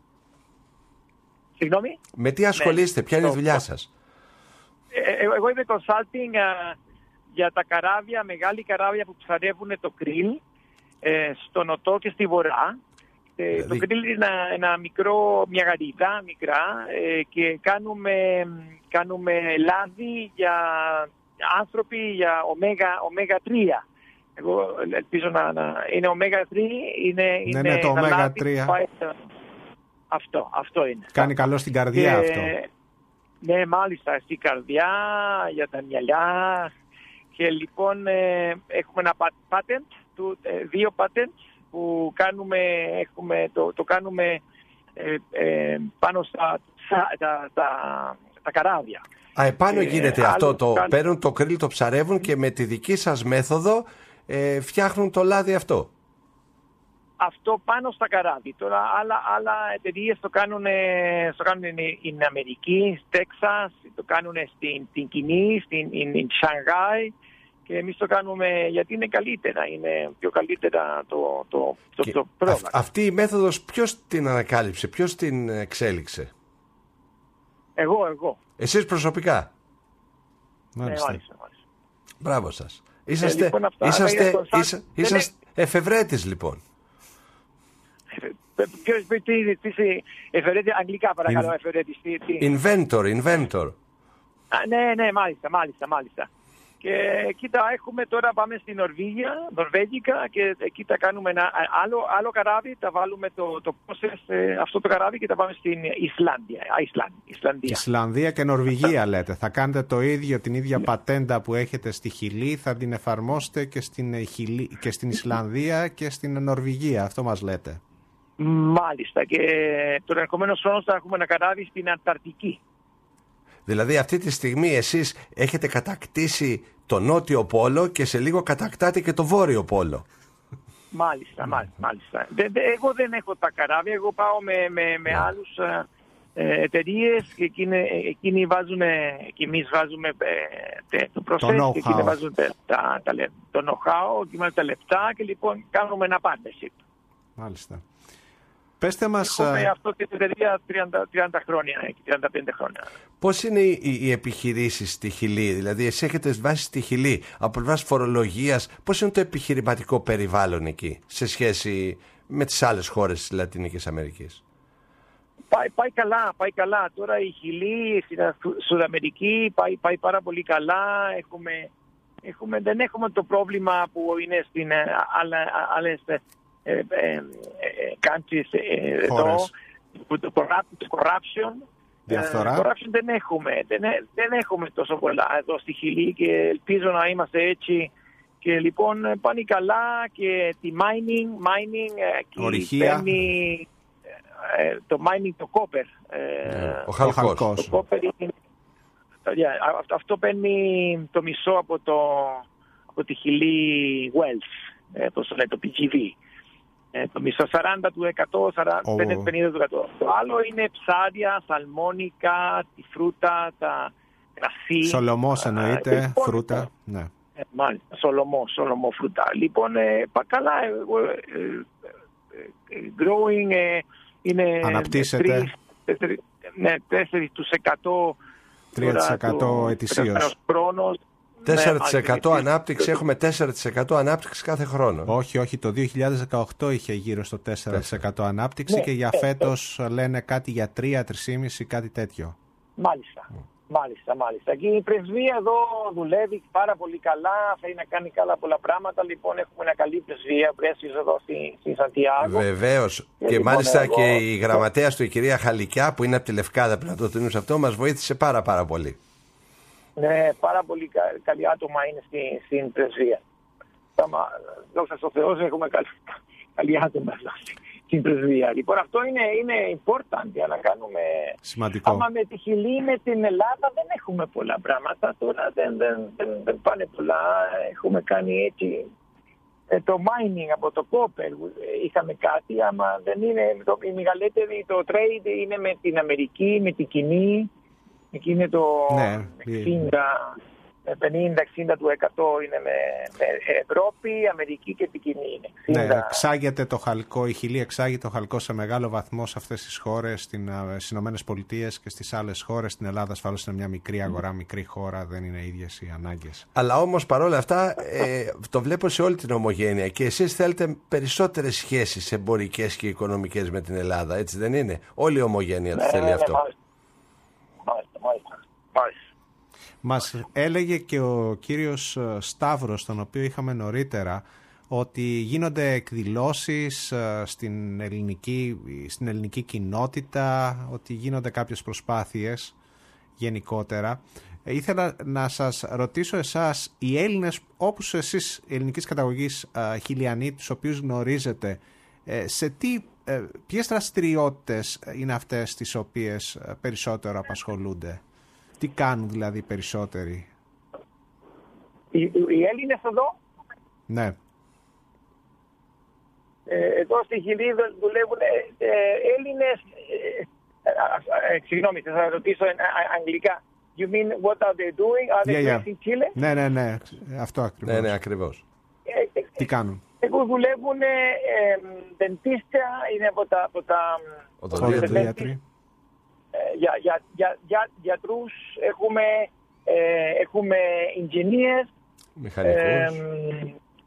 Συγγνώμη? Με τι ασχολείστε, ναι, ποια είναι η το, δουλειά το, σας? Ε, εγώ είμαι consulting α, για τα καράβια, μεγάλη καράβια που ψαρεύουν το κρίλ ε, στο νοτό και στη βορρά. Ε, δηλαδή... Το κρίλ είναι ένα, ένα μικρό, μια γαρίδα μικρά ε, και κάνουμε, κάνουμε λάδι για άνθρωποι για ωμέγα τρία. Εγώ ελπίζω να, να είναι ωμέγα τρία. Είναι, ναι, είναι ναι, το ωμέγα τρία. Πάει, αυτό, αυτό είναι. Κάνει καλό στην καρδιά και, αυτό. Ναι, μάλιστα, στην καρδιά, για τα μυαλιά. Και λοιπόν ε, έχουμε ένα patent, του, ε, δύο patents που κάνουμε, έχουμε, το, το κάνουμε ε, ε, πάνω στα τα, τα, τα καράβια. Α, επάνω γίνεται ε, αυτό, το κάνουν... παίρνουν το κρίλ, το ψαρεύουν και με τη δική σας μέθοδο ε, φτιάχνουν το λάδι αυτό. Αυτό πάνω στα καράβια. Τώρα άλλα, άλλα εταιρείες το κάνουν, το κάνουν στην Αμερική, στην Τέξας, το κάνουν στην, στην Κινή, στην στην Σανγκάη και εμείς το κάνουμε γιατί είναι καλύτερα, είναι πιο καλύτερα το, το, το, το πρόγραμμα. Α, αυτή η μέθοδος ποιος την ανακάλυψε, ποιος την εξέλιξε? Εγώ, εγώ. Εσείς προσωπικά? Μάλιστα. Ε, μάλιστα, μάλιστα. Μπράβο σας. Είσαστε, ε, λοιπόν, αυτά, είσαστε, είσαστε, είσαστε, είσαστε, Εφευρέτης λοιπόν. Ποιος, τι, τι, εφαιρέτη, αγγλικά παρακαλώ, εφαιρέτης. Inventor, inventor. Α, ναι, ναι, μάλιστα, μάλιστα, μάλιστα. Και κοίτα, έχουμε τώρα, πάμε στην Νορβηγία, Νορβέγικα, και εκεί θα κάνουμε ένα άλλο, άλλο καράβι, θα βάλουμε το, το process, ε, αυτό το καράβι και θα πάμε στην Ισλάνδια. Ισλάνδια. Ισλανδία. Ισλανδία και Νορβηγία λέτε. Θα κάνετε το ίδιο, την ίδια πατέντα που έχετε στη Χιλή, θα την εφαρμόσετε και στην, Χιλή, και στην Ισλανδία και στην Νορβηγία, αυτό μας λέτε. Μάλιστα, και τον ερχομένο χρόνο θα έχουμε ένα καράβι στην Ανταρκτική. Δηλαδή αυτή τη στιγμή εσείς έχετε κατακτήσει το νότιο πόλο και σε λίγο κατακτάτε και το βόρειο πόλο. Μάλιστα, μάλιστα. μάλιστα. Δε, δε, εγώ δεν έχω τα καράβια, εγώ πάω με, με, με yeah. άλλους ε, εταιρείες και εκείνοι, εκείνοι βάζουν, και εμείς βάζουμε ε, το process και εκείνοι βάζουν τα, τα, τα, το know-how και τα λεπτά και λοιπόν κάνουμε ένα partnership. Μάλιστα. Πέστε μας... Έχουμε αυτό την εταιρεία τριάντα, τριάντα χρόνια, τριάντα πέντε χρόνια. Πώς είναι οι, οι επιχειρήσεις στη Χιλή, δηλαδή εσύ έχετε βάσει στη Χιλή, από πλευράς φορολογίας, πώς είναι το επιχειρηματικό περιβάλλον εκεί, σε σχέση με τις άλλες χώρες της Λατινικής Αμερικής? Πάει, πάει καλά, πάει καλά. Τώρα η Χιλή, στην Σουδαμερική, πάει, πάει πάρα πολύ καλά. Έχουμε, έχουμε, δεν έχουμε το πρόβλημα που είναι στην άλλες countries εδώ, το corruption. Διαφθορά. Corruption δεν έχουμε, δεν, δεν έχουμε τόσο πολλά εδώ στη Χιλή και ελπίζω να είμαστε έτσι. Και λοιπόν πάνε καλά και τη mining, mining ορυχεία. Παίρνει, ε, το mining, το copper. Ε, ο χαλκός. Το copper είναι, yeah, αυτό παίρνει το μισό από, το, από τη Χιλή Wealth, ε, το, το πι τζι βι. Ε, το μισό σαράντα τοις εκατό, πενήντα τοις εκατό. Το άλλο είναι ψάρια, σαλμόνικα, τη φρούτα, τα κρασί. Σολομός εννοείται, λοιπόν, φρούτα. Ναι. Ε, μάλιστα, σολομό, σολομό φρούτα. Λοιπόν, ε, καλά, ε, ε, growing ε, είναι... Αναπτύσσεται. Ναι, τέσσερα τοις εκατό. τρία τοις εκατό ετησίως. τέσσερα τοις εκατό ναι, ανάπτυξη, έχουμε τέσσερα τοις εκατό ανάπτυξη κάθε χρόνο. Όχι, όχι, το δύο χιλιάδες δεκαοκτώ είχε γύρω στο τέσσερα τοις εκατό ανάπτυξη ναι, και για φέτος ναι, λένε κάτι για τρία, τρία κόμμα πέντε, κάτι τέτοιο. Μάλιστα, mm. μάλιστα, μάλιστα. Και η πρεσβεία εδώ δουλεύει πάρα πολύ καλά, θέλει να κάνει καλά πολλά πράγματα, λοιπόν έχουμε μια καλή πρεσβεία, πρέσβης εδώ στη, στη Σαντιάγο. Βεβαίως, και, και λοιπόν, μάλιστα εγώ... και η γραμματέας του, η κυρία Χαλικιά, που είναι από τη Λευκάδα, πρέπει να το τονίσω αυτό, μας βοήθησε πάρα πάρα πολύ. Ναι, πάρα πολύ καλή άτομα είναι στην, στην πρεσβεία. Δόξα τω Θεώ, έχουμε καλή, καλή άτομα στην πρεσβεία. Λοιπόν, αυτό είναι, είναι important για να κάνουμε... Σημαντικό. Άμα με τη Χιλή, με την Ελλάδα δεν έχουμε πολλά πράγματα. Τώρα δεν, δεν, δεν, δεν πάνε πολλά. Έχουμε κάνει έτσι... Το mining από το copper είχαμε κάτι, άμα δεν είναι... Το, η μεγαλύτερη, το trade είναι με την Αμερική, με την Κινή. Εκεί είναι το ναι, πενήντα εξήντα τοις εκατό είναι με, με Ευρώπη, Αμερική και την Κινή. Ναι, εξάγεται το χαλκό, η Χιλή εξάγει το χαλκό σε μεγάλο βαθμό σε αυτές τις χώρες, στις Ηνωμένες Πολιτείες και στις άλλες χώρες. Στην Ελλάδα ασφαλώς είναι μια μικρή αγορά, μικρή χώρα, δεν είναι ίδιες οι ανάγκες. Αλλά όμως παρόλα αυτά ε, το βλέπω σε όλη την ομογένεια και εσείς θέλετε περισσότερες σχέσεις εμπορικές και οικονομικές με την Ελλάδα, έτσι δεν είναι? Όλη η ομογένεια ναι, θέλει ναι, αυτό. Ναι, μάλιστα, μάλιστα, μάλιστα. Μας έλεγε και ο κύριος Σταύρος, τον οποίο είχαμε νωρίτερα, ότι γίνονται εκδηλώσεις στην ελληνική, στην ελληνική κοινότητα, ότι γίνονται κάποιες προσπάθειες γενικότερα. Ήθελα να σας ρωτήσω εσάς, οι Έλληνες, όπως εσείς ελληνικής καταγωγής χιλιανοί, τους οποίους γνωρίζετε, σε τι, ποιες δραστηριότητες είναι αυτές τις οποίες περισσότερο απασχολούνται? Τι κάνουν δηλαδή περισσότεροι? Οι, οι Έλληνες εδώ? Ναι. Ε, εδώ στη Χιλή δουλεύουν ε, ε, Έλληνες... Ε, ε, ε, συγγνώμη, θα ρωτήσω ε, αγγλικά. You mean what are they doing? Are they yeah, yeah. in Chile? Ναι, ναι, ναι. Αυτό ακριβώς. Ναι, ναι, ακριβώς. Ε, ε, Τι κάνουν? Εγώ δουλεύουν ε, ε, δεντίστια, είναι από τα... Από τα οδοντίατροι. Για, για, για, για γιατρούς έχουμε, ε, έχουμε engineers, μηχανικούς, ε,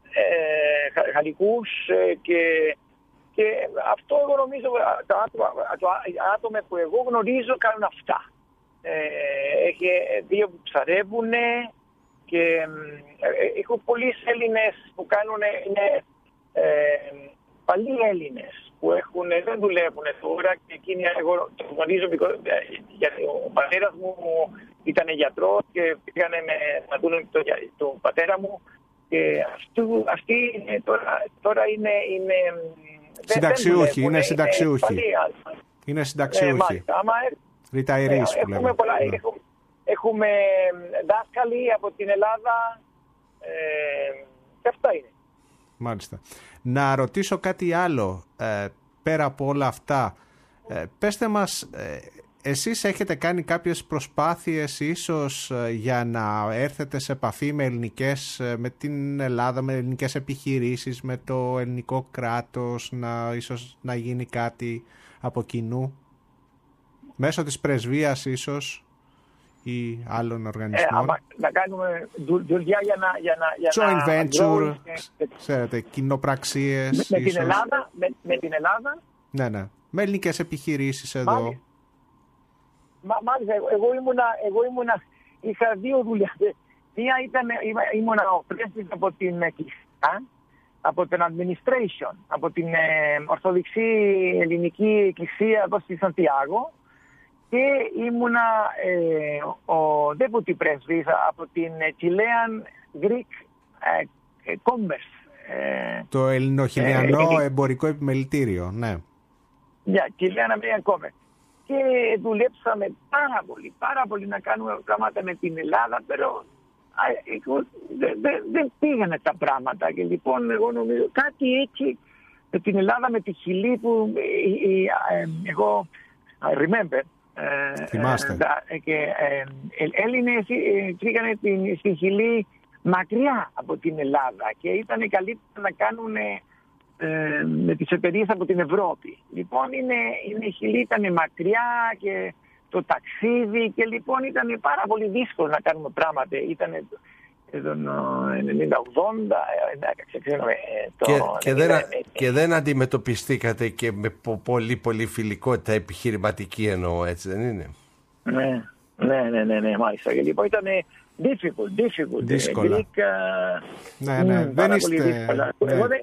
ε, χαλικούς ε, και, και αυτό εγώ νομίζω τα άτομα, το άτομα που εγώ γνωρίζω κάνουν αυτά. Ε, έχει δύο που ψαρεύουν και ε, έχω πολλοί Έλληνες που κάνουν, είναι ε, παλιοί Έλληνες που έχουν, δεν δουλεύουν τώρα και εκείνοι εγώ το γνωρίζω γιατί ο πατέρας μου ήταν γιατρός και πήγανε με, να δουν τον το πατέρα μου και αυτού, αυτοί είναι, τώρα, τώρα είναι, είναι συνταξιούχοι, είναι συνταξιούχοι. Είναι, είναι συνταξιούχοι. Retirees που λέμε. Πολλά, ναι. έχουμε, έχουμε δάσκαλοι από την Ελλάδα ε, και αυτά είναι. Μάλιστα. Να ρωτήσω κάτι άλλο ε, πέρα από όλα αυτά. Ε, πέστε μας, ε, εσείς έχετε κάνει κάποιες προσπάθειες ίσως ε, για να έρθετε σε επαφή με ελληνικές, ε, με την Ελλάδα, με ελληνικές επιχειρήσεις, με το ελληνικό κράτος, να ίσως να γίνει κάτι από κοινού, μέσω της πρεσβείας ίσως ή άλλων οργανισμών. Ε, να κάνουμε δουλειά για να... Για να για joint να venture, και... ξέρετε, κοινοπραξίες. Με, με, την Ελλάδα, με, με την Ελλάδα. Ναι, ναι. Με ελληνικές επιχειρήσεις εδώ. Μάλιστα. Μα, μάλιστα, εγώ ήμουνα, εγώ ήμουνα, είχα δύο δουλειές. Μία ήταν, ήμουνα ο πρέσβης από την Εκκλησία, από την administration, από την ε, Ορθοδοξή Ελληνική Εκκλησία εδώ στη Σαντιάγο. Και ήμουνα ε, ο deputy πρέσβης από την Chilean Greek ε, Commerce. Ε, το ελληνοχιλιανό ε, εμπορικό επιμελητήριο, ναι. Για yeah, Chilean American Commerce. Και δουλέψαμε πάρα πολύ, πάρα πολύ να κάνουμε πράγματα με την Ελλάδα, pero δεν δε, δε πήγανε τα πράγματα. Και λοιπόν εγώ νομίζω κάτι έτσι με την Ελλάδα, με τη Χιλή που ε, ε, ε, εγώ remember. Θυμάστε. Και Έλληνες πήγανε στη Χιλή μακριά από την Ελλάδα και ήταν καλύτερα να κάνουν με τις εταιρείες από την Ευρώπη. Λοιπόν, είναι, είναι, η Χιλή ήταν μακριά και το ταξίδι και λοιπόν ήταν πάρα πολύ δύσκολο να κάνουμε πράγματα. Ήταν τον ενενήντα ογδόντα, και, και, δεν, και δεν αντιμετωπιστήκατε και με πολύ πολύ φιλικότητα επιχειρηματική, εννοώ, έτσι δεν είναι? Ναι, ναι, ναι, ναι, ναι, μάλιστα. Και λοιπόν ήταν difficult, difficult. Δύσκολα. Greek, ναι, ναι, mm, δεν είστε... Ναι. Δεν...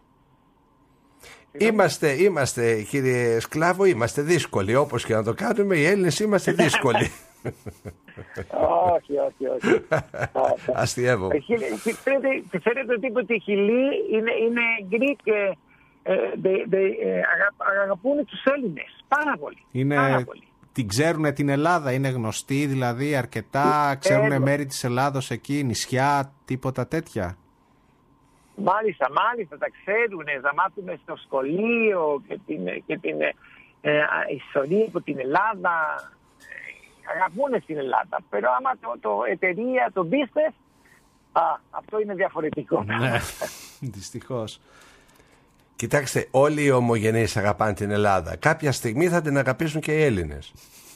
Είμαστε, είμαστε, κύριε Σκλάβο, είμαστε δύσκολοι. Όπως και να το κάνουμε, οι Έλληνες είμαστε δύσκολοι. Όχι, όχι, όχι. Αστιεύω. Ξέρετε ότι η Χιλή είναι Greek, αγαπούν τους Έλληνες πάρα πολύ. Είναι, την ξέρουν την Ελλάδα, είναι γνωστοί δηλαδή αρκετά, ξέρουν μέρη της Ελλάδος εκεί, νησιά, τίποτα τέτοια? Μάλιστα, μάλιστα, τα ξέρουν, θα μάθουμε στο σχολείο και την, και την ε, ιστορία από την Ελλάδα. Αγαπούν στην Ελλάδα. Pero άμα το, το εταιρεία, το business, α, αυτό είναι διαφορετικό. Ναι, δυστυχώς. Κοιτάξτε, όλοι οι ομογενείς αγαπάνε την Ελλάδα. Κάποια στιγμή θα την αγαπήσουν και οι Έλληνες.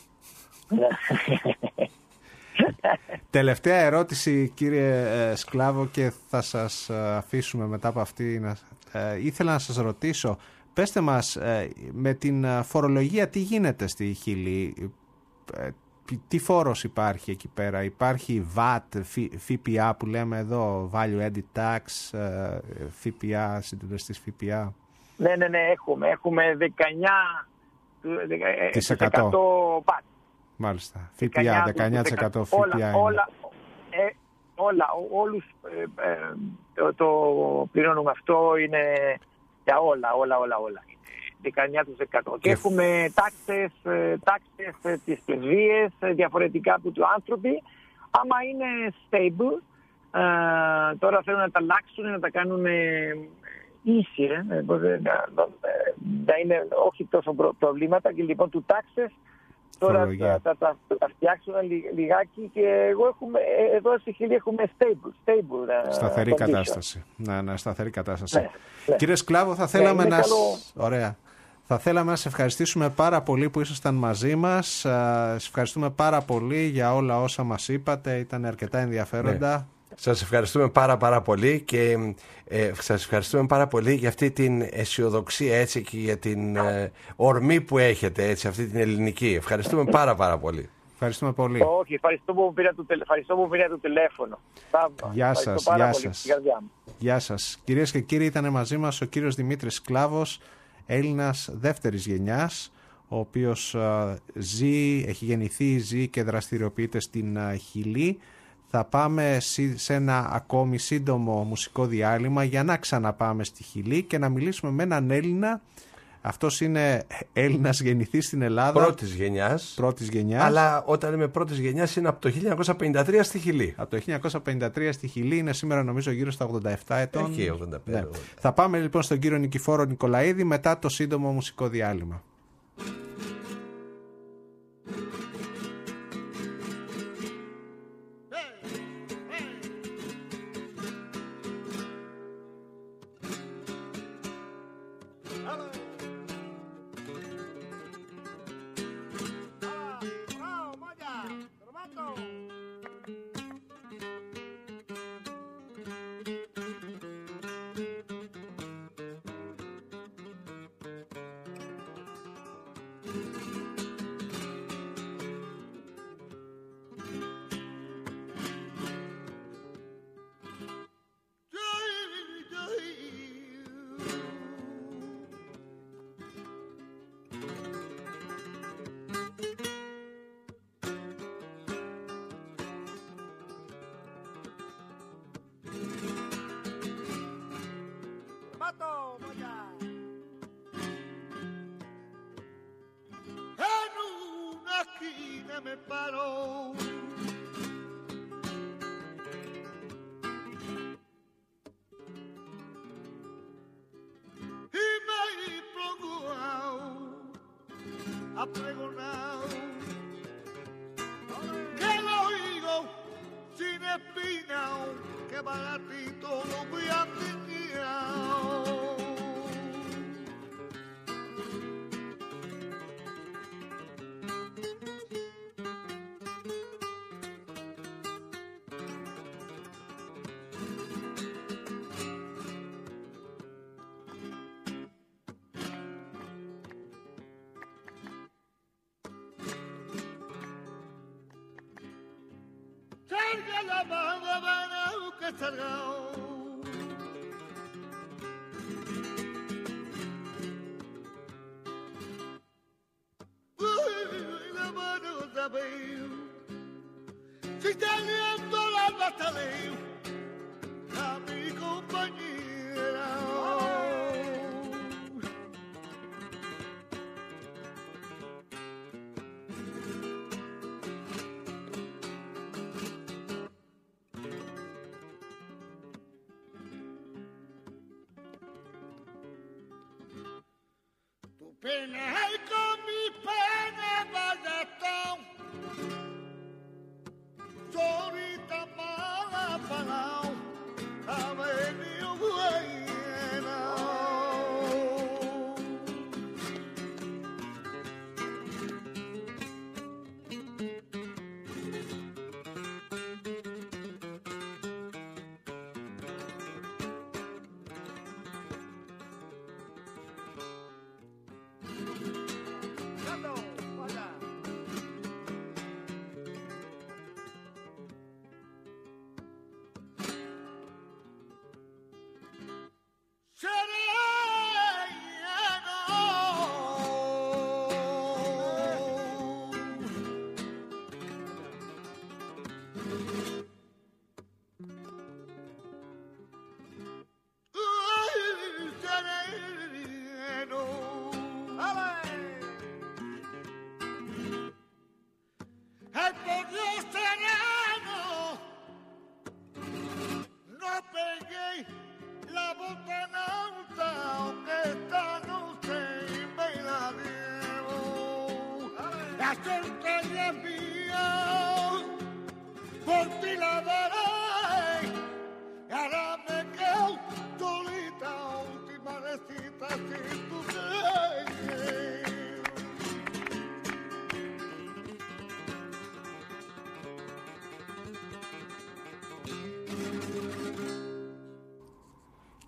Τελευταία ερώτηση, κύριε Σκλάβο, και θα σας αφήσουμε μετά από αυτή. Ε, ήθελα να σας ρωτήσω, πέστε μας, ε, με την φορολογία τι γίνεται στη Χιλή? Ε, τι φόρος υπάρχει εκεί πέρα? Υπάρχει βατ, ΦΠΑ που λέμε εδώ, Value Added Tax, ΦΠΑ, συντελεστής ΦΠΑ? Ναι, ναι, ναι, έχουμε, έχουμε δεκαεννιά τοις εκατό βατ. Μάλιστα, ΦΠΑ, δεκαεννιά τοις εκατό ΦΠΑ όλα, είναι. Όλα, ε, όλα, όλους ε, ε, το, το πληρώνουμε αυτό, είναι για όλα, όλα, όλα, όλα. δεκαεννιά τοις εκατό. Και, και έχουμε τάξες, τάξες τις πρεσβείες, διαφορετικά από τους άνθρωποι. Άμα είναι stable, ε, τώρα θέλουν να τα αλλάξουν, να τα κάνουν ίση, ε, να είναι όχι τόσο προβλήματα και λοιπόν του τάξες. Τώρα θα τα, τα, τα, τα φτιάξουν λιγάκι και εγώ έχουμε, εδώ στη Χιλή έχουμε stable. stable σταθερή uh, κατάσταση. Ναι, ναι, σταθερή κατάσταση. Ναι, ναι. Κύριε Σκλάβο, θα θέλαμε ναι, να... καλό... Ωραία. Θα θέλαμε να σε ευχαριστήσουμε πάρα πολύ που ήσασταν μαζί μας. Σε ευχαριστούμε πάρα πολύ για όλα όσα μας είπατε. Ήταν αρκετά ενδιαφέροντα. Ναι. Σας ευχαριστούμε πάρα πάρα πολύ και ε, σας ευχαριστούμε πάρα πολύ για αυτή την αισιοδοξία έτσι και για την ε, ορμή που έχετε έτσι, αυτή την ελληνική. Ευχαριστούμε πάρα πάρα πολύ. Ευχαριστούμε πολύ. Όχι, ευχαριστώ που μου πήρα το, ευχαριστώ που μου πήρα το τηλέφωνο. Γεια σας, γεια σας. Γεια σας. Κυρίες και κύριοι, ήταν μαζί μας ο κύριος Δημήτρης Κλάβος, Έλληνας δεύτερης γενιάς, ο οποίος uh, ζει, έχει γεννηθεί, ζει και δραστηριοποιείται στην uh, Χιλή. Θα πάμε σε ένα ακόμη σύντομο μουσικό διάλειμμα για να ξαναπάμε στη Χιλή και να μιλήσουμε με έναν Έλληνα. Αυτός είναι Έλληνας γεννηθής στην Ελλάδα. Πρώτης γενιάς. Πρώτης γενιάς. Αλλά όταν είμαι πρώτης γενιάς είναι από το χίλια εννιακόσια πενήντα τρία στη Χιλή. Από το χίλια εννιακόσια πενήντα τρία στη Χιλή, είναι σήμερα νομίζω γύρω στα ογδόντα επτά ετών. Έχει ογδόντα πέντε. Ναι. Θα πάμε λοιπόν στον κύριο Νικηφόρο Νικολαίδη μετά το σύντομο μουσικό διάλειμμα. Me paró y me pongo a pregonar que lo oigo sin espina, que baratito lo voy a tener. Salga la banda, banda, que salga. Uy, la mano sabe. Si está liando la batalea, a mi compañera. Pena ay con mi pena bagatón, solita mala palao, ha venido buena.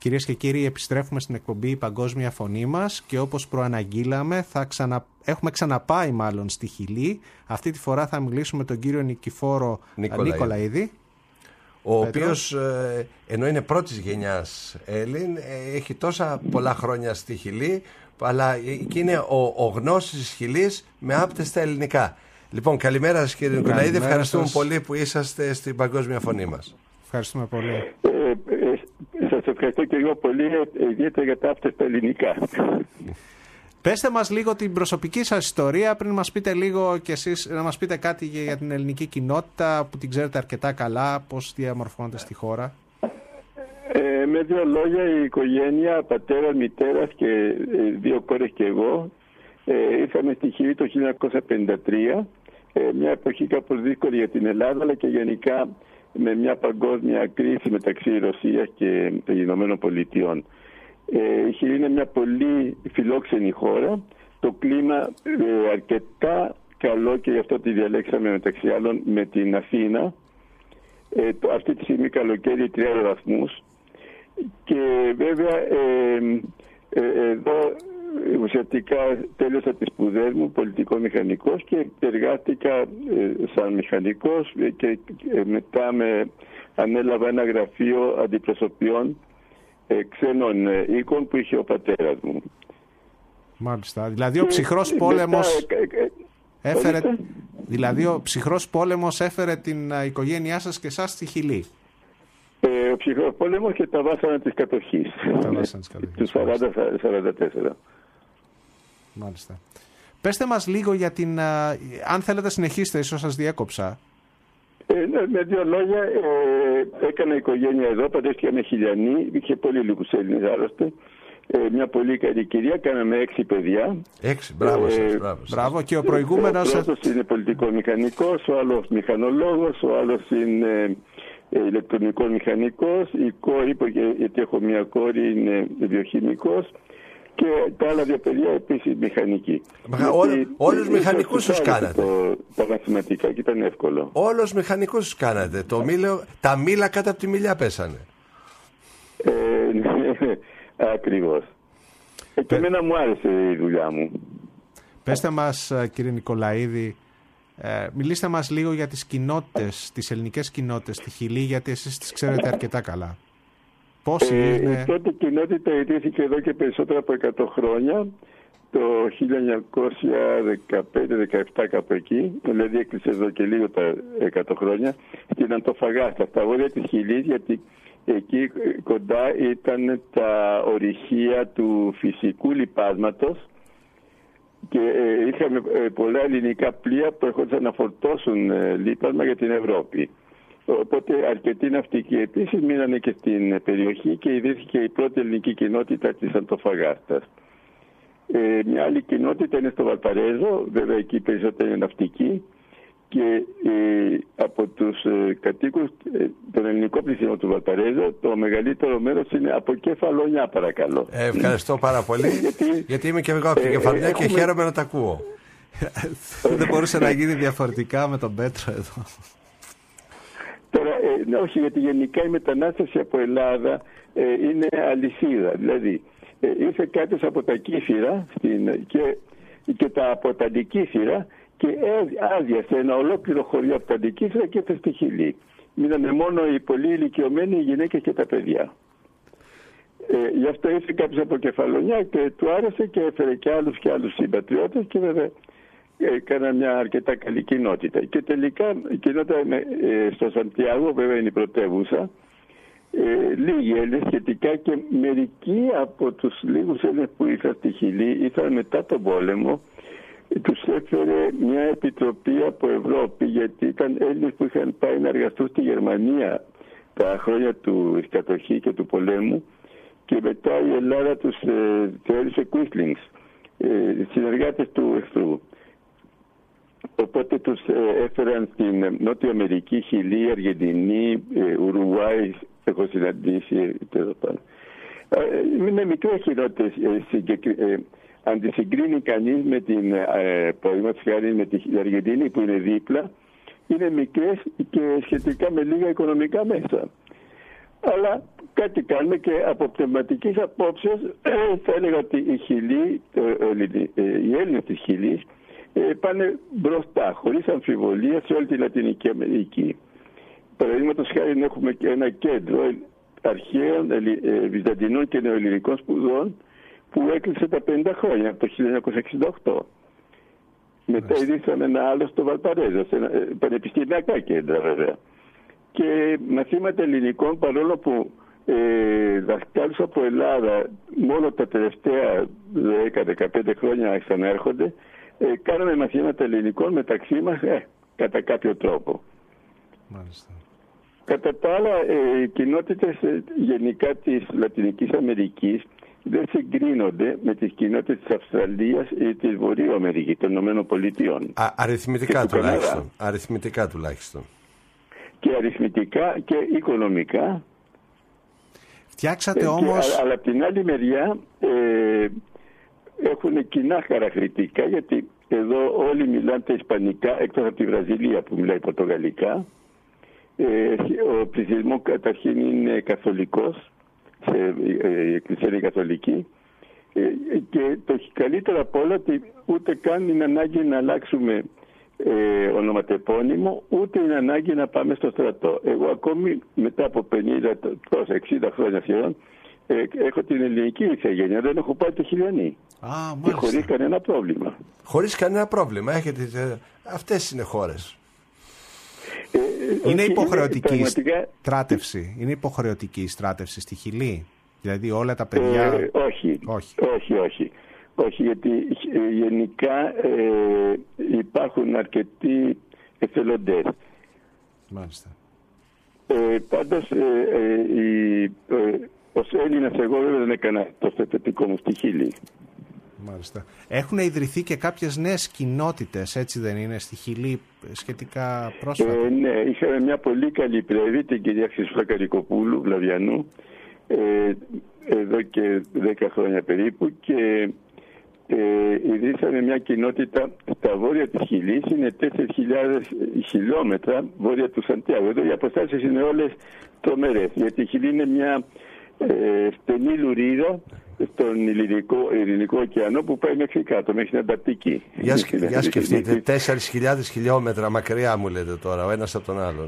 Κυρίες και κύριοι, επιστρέφουμε στην εκπομπή «Η Παγκόσμια Φωνή μας» και όπως προαναγγείλαμε θα ξανα... έχουμε ξαναπάει μάλλον στη Χιλή. Αυτή τη φορά θα μιλήσουμε με τον κύριο Νικηφόρο Νικολαίδη, Νικολαίδη ο οποίος ε, ενώ είναι πρώτης γενιάς Έλλην, ε, έχει τόσα πολλά χρόνια στη Χιλή, αλλά και είναι ο, ο γνώστης της Χιλής με άπτες στα ελληνικά. Λοιπόν, καλημέρα σας κύριε Νικολαίδη, ευχαριστούμε σας. πολύ που είσαστε στην Παγκόσμια Φωνή μας. Ευχαριστούμε πολύ. Ε, ε, σας ευχαριστώ και εγώ πολύ, ιδιαίτερα για τα άπτες στα ελληνικά. Πέστε μας λίγο την προσωπική σας ιστορία πριν μας πείτε λίγο κι εσείς, να μας πείτε κάτι για την ελληνική κοινότητα που την ξέρετε αρκετά καλά, πώς διαμορφώνεται στη χώρα. Ε, με δύο λόγια, η οικογένεια, πατέρας, μητέρας και ε, δύο κόρες και εγώ ε, ήρθαμε στη Χιλή το χίλια εννιακόσια πενήντα τρία, ε, μια εποχή κάπως δύσκολη για την Ελλάδα αλλά και γενικά με μια παγκόσμια κρίση μεταξύ Ρωσίας και των Ηνωμένων Πολιτειών. Ε, η Χιλή είναι μια πολύ φιλόξενη χώρα, το κλίμα ε, αρκετά καλό και γι' αυτό τη διαλέξαμε μεταξύ άλλων με την Αθήνα. Ε, το, αυτή τη στιγμή καλοκαίρι τριάντα βαθμούς και βέβαια ε, ε, εδώ ουσιαστικά τέλειωσα τις σπουδές μου πολιτικό μηχανικός και εργάστηκα ε, σαν μηχανικός και ε, μετά με ανέλαβα ένα γραφείο αντιπροσωπιών ε, ξένων ε, οίκων που είχε ο πατέρας μου. Μάλιστα. Δηλαδή ο ψυχρός πόλεμος έφερε, δηλαδή ο ψυχρός πόλεμος έφερε την οικογένειά σας και εσάς στη Χιλή. Ε, ο ψυχρός πόλεμος και τα βάσανα της κατοχής. Τα βάσανα της κατοχής. Του σαράντα σαράντα τέσσερα. Μάλιστα. Πέστε μας λίγο για την... Αν θέλετε συνεχίστε, ίσως σας διέκοψα. Ε, ναι, με δύο λόγια, ε, έκανα οικογένεια εδώ, παντρεύτηκα με Χιλιανή, είχε πολύ λίγους Έλληνες άλλωστε. Ε, μια πολύ καλή κυρία, κάναμε έξι παιδιά. Έξι, μπράβο σας, ε, μπράβο. Μπράβο και ο προηγούμενος... Ο πρώτος είναι πολιτικό μηχανικός, ο άλλος μηχανολόγος, ο άλλος είναι ε, ηλεκτρονικός μηχανικός, η κόρη, γιατί έχω μια κόρη, είναι βιοχημικός. Και τα άλλα δύο παιδιά επίσης μηχανικοί. Όλους μηχανικούς τους κάνατε. Το, τα μαθηματικά και ήταν εύκολο. Όλους μηχανικούς τους κάνατε. Το μήλο, τα μήλα κάτω από τη μιλιά πέσανε. Ε, ναι, ακριβώς. Ε, και εμένα μου άρεσε η δουλειά μου. Πέστε μας κύριε Νικολαίδη, ε, μιλήστε μας λίγο για τις κοινότητες, τις ελληνικές κοινότητες στη Χιλή, γιατί εσείς τις ξέρετε αρκετά καλά. Ε, είναι... Η πρώτη κοινότητα ιδρύθηκε εδώ και περισσότερα από εκατό χρόνια, το χίλια εννιακόσια δεκαπέντε δεκαεπτά κάπου εκεί, δηλαδή έκλεισε εδώ και λίγο τα εκατό χρόνια, στην Αντοφαγάστα, στα βόρεια της Χιλής, γιατί εκεί κοντά ήταν τα ορυχεία του φυσικού λιπάσματος και ε, είχαμε ε, πολλά ελληνικά πλοία που έρχονταν να φορτώσουν ε, λίπασμα για την Ευρώπη. Οπότε αρκετοί ναυτικοί επίσης μείνανε και στην περιοχή και ιδρύθηκε η πρώτη ελληνική κοινότητα της Αντοφαγάστας. Ε, μια άλλη κοινότητα είναι στο Βαλπαρέζο, βέβαια εκεί περισσότερο είναι ναυτικοί και ε, από τους ε, κατοίκους, ε, τον ελληνικό πληθυσμό του Βαλπαρέζο, το μεγαλύτερο μέρος είναι από Κεφαλονιά, παρακαλώ. Ε, ευχαριστώ πάρα πολύ, γιατί, γιατί είμαι και εγώ από την Κεφαλονιά ε, και έχουμε... χαίρομαι να τα ακούω. Δεν μπορούσε να γίνει διαφορετικά με τον Πέτρο εδώ. Τώρα, ε, ναι, όχι, γιατί γενικά η μετανάστευση από Ελλάδα ε, είναι αλυσίδα. Δηλαδή, ε, ήρθε κάποιος από τα Κύθυρα στην, και, και τα, από τα Αντικύθυρα και άδειασε ένα ολόκληρο χωριό από τα Αντικύθυρα και ήρθε στη Χιλή. Μείνανε μόνο οι πολύ ηλικιωμένοι, οι γυναίκες και τα παιδιά. Ε, γι' αυτό ήρθε κάποιος από Κεφαλονιά και του άρεσε και έφερε και άλλους και άλλους συμπατριώτες και βέβαια έκανα μια αρκετά καλή κοινότητα. Και τελικά η κοινότητα ε, στο Σαντιάγο, βέβαια είναι η πρωτεύουσα, ε, λίγοι Έλληνες σχετικά και μερικοί από τους λίγους Έλληνες που ήρθαν στη Χιλή ήρθαν μετά τον πόλεμο. Τους έφερε μια επιτροπή από Ευρώπη, γιατί ήταν Έλληνες που είχαν πάει να εργαστούν στη Γερμανία τα χρόνια του κατοχή και του πολέμου και μετά η Ελλάδα τους ε, θεώρησε Quistlings, ε, συνεργάτες του εχθρού. Οπότε τους ε, έφεραν στην Νότια Αμερική, Χιλή, Αργεντινή, ε, Ουρουάη, έχω συναντήσει τέλος πάντων. Ε, είναι μικρές κοινότητες, ε, ε, αν τη συγκρίνει κανείς με την ε, με την Αργεντινή που είναι δίπλα, είναι μικρές και σχετικά με λίγα οικονομικά μέσα. Αλλά κάτι κάνουμε και από πνευματικής απόψεως θα έλεγα ότι οι Χιλοί, οι Έλληνες της Χιλής πάνε μπροστά, χωρίς αμφιβολία, σε όλη τη Λατινική Αμερική. Παραδείγματος χάρη έχουμε και ένα κέντρο αρχαίων βυζαντινών και νεοελληνικών σπουδών που έκλεισε τα πενήντα χρόνια, από το χίλια εννιακόσια εξήντα οκτώ. Μετά ιδρύσαμε ένα άλλο στο Βαλπαρέζο, σε πανεπιστημιακά κέντρα βέβαια. Και μαθήματα ελληνικών, παρόλο που ε, δασκάλους από Ελλάδα μόνο τα τελευταία δέκα με δεκαπέντε χρόνια ξανάρχονται, ε, κάναμε μαθήματα ελληνικών μεταξύ μας ε, κατά κάποιο τρόπο. Μάλιστα. Κατά τα άλλα, ε, οι κοινότητες ε, γενικά της Λατινικής Αμερικής δεν συγκρίνονται με τις κοινότητες της Αυστραλίας ή της Βορείου Αμερικής, των Ηνωμένων Πολιτειών. Α, αριθμητικά τουλάχιστον. Αριθμητικά τουλάχιστον. Και αριθμητικά και οικονομικά. Φτιάξατε ε, όμως... Και, αλλά από την άλλη μεριά ε, έχουν κοινά χαρακτηριστικά, γιατί εδώ όλοι μιλάνε τα ισπανικά, εκτός από τη Βραζιλία που μιλάει πορτογαλικά. Ε, ο πληθυσμός καταρχήν είναι καθολικός, σε, ε, η εκκλησία είναι καθολική, ε, και το καλύτερο από όλα ότι ούτε καν είναι ανάγκη να αλλάξουμε ε, ονοματεπώνυμο, ούτε είναι ανάγκη να πάμε στο στρατό. Εγώ ακόμη μετά από πενήντα, εξήντα χρόνια σχεδόν ε, έχω την ελληνική ηθαγένεια, δεν έχω πάει το χιλιανί. Α, και χωρίς κανένα πρόβλημα. Χωρίς κανένα πρόβλημα. Έχετε, ε, αυτές είναι χώρες. Ε, είναι υποχρεωτική η στράτευση. Είναι υποχρεωτική η στράτευση στη Χιλή. Δηλαδή όλα τα παιδιά... Ε, όχι. όχι. Όχι, όχι. Όχι, γιατί ε, γενικά ε, υπάρχουν αρκετοί εθελοντές. Μάλιστα. Ε, πάντως, ε, ε, ε, ε, ως Έλληνας εγώ δεν έκανα το στρατιωτικό μου στη Χιλή. Μάλιστα. Έχουν ιδρυθεί και κάποιες νέες κοινότητες, έτσι δεν είναι, στη Χιλή σχετικά πρόσφατα? Ε, ναι, είχαμε μια πολύ καλή πρέβη, την κυρία Χρυσούσα Καρικοπούλου, Βλαβιανού, ε, εδώ και δέκα χρόνια περίπου, και ε, ιδρύσαμε μια κοινότητα στα βόρεια της Χιλής, είναι τέσσερις χιλιάδες χιλιόμετρα βόρεια του Σαντιάγο. Εδώ οι αποστάσεις είναι όλες τρομερές, γιατί η Χιλή είναι μια ε, στενή λουρίδα στον Ειρηνικό, Ειρηνικό ωκεανό που πάει μέχρι κάτω, μέχρι την Ανταρκτική. Για, για σκεφτείτε, τέσσερις χιλιάδες χιλιόμετρα μακριά μου λέτε τώρα, ο ένας από τον άλλον.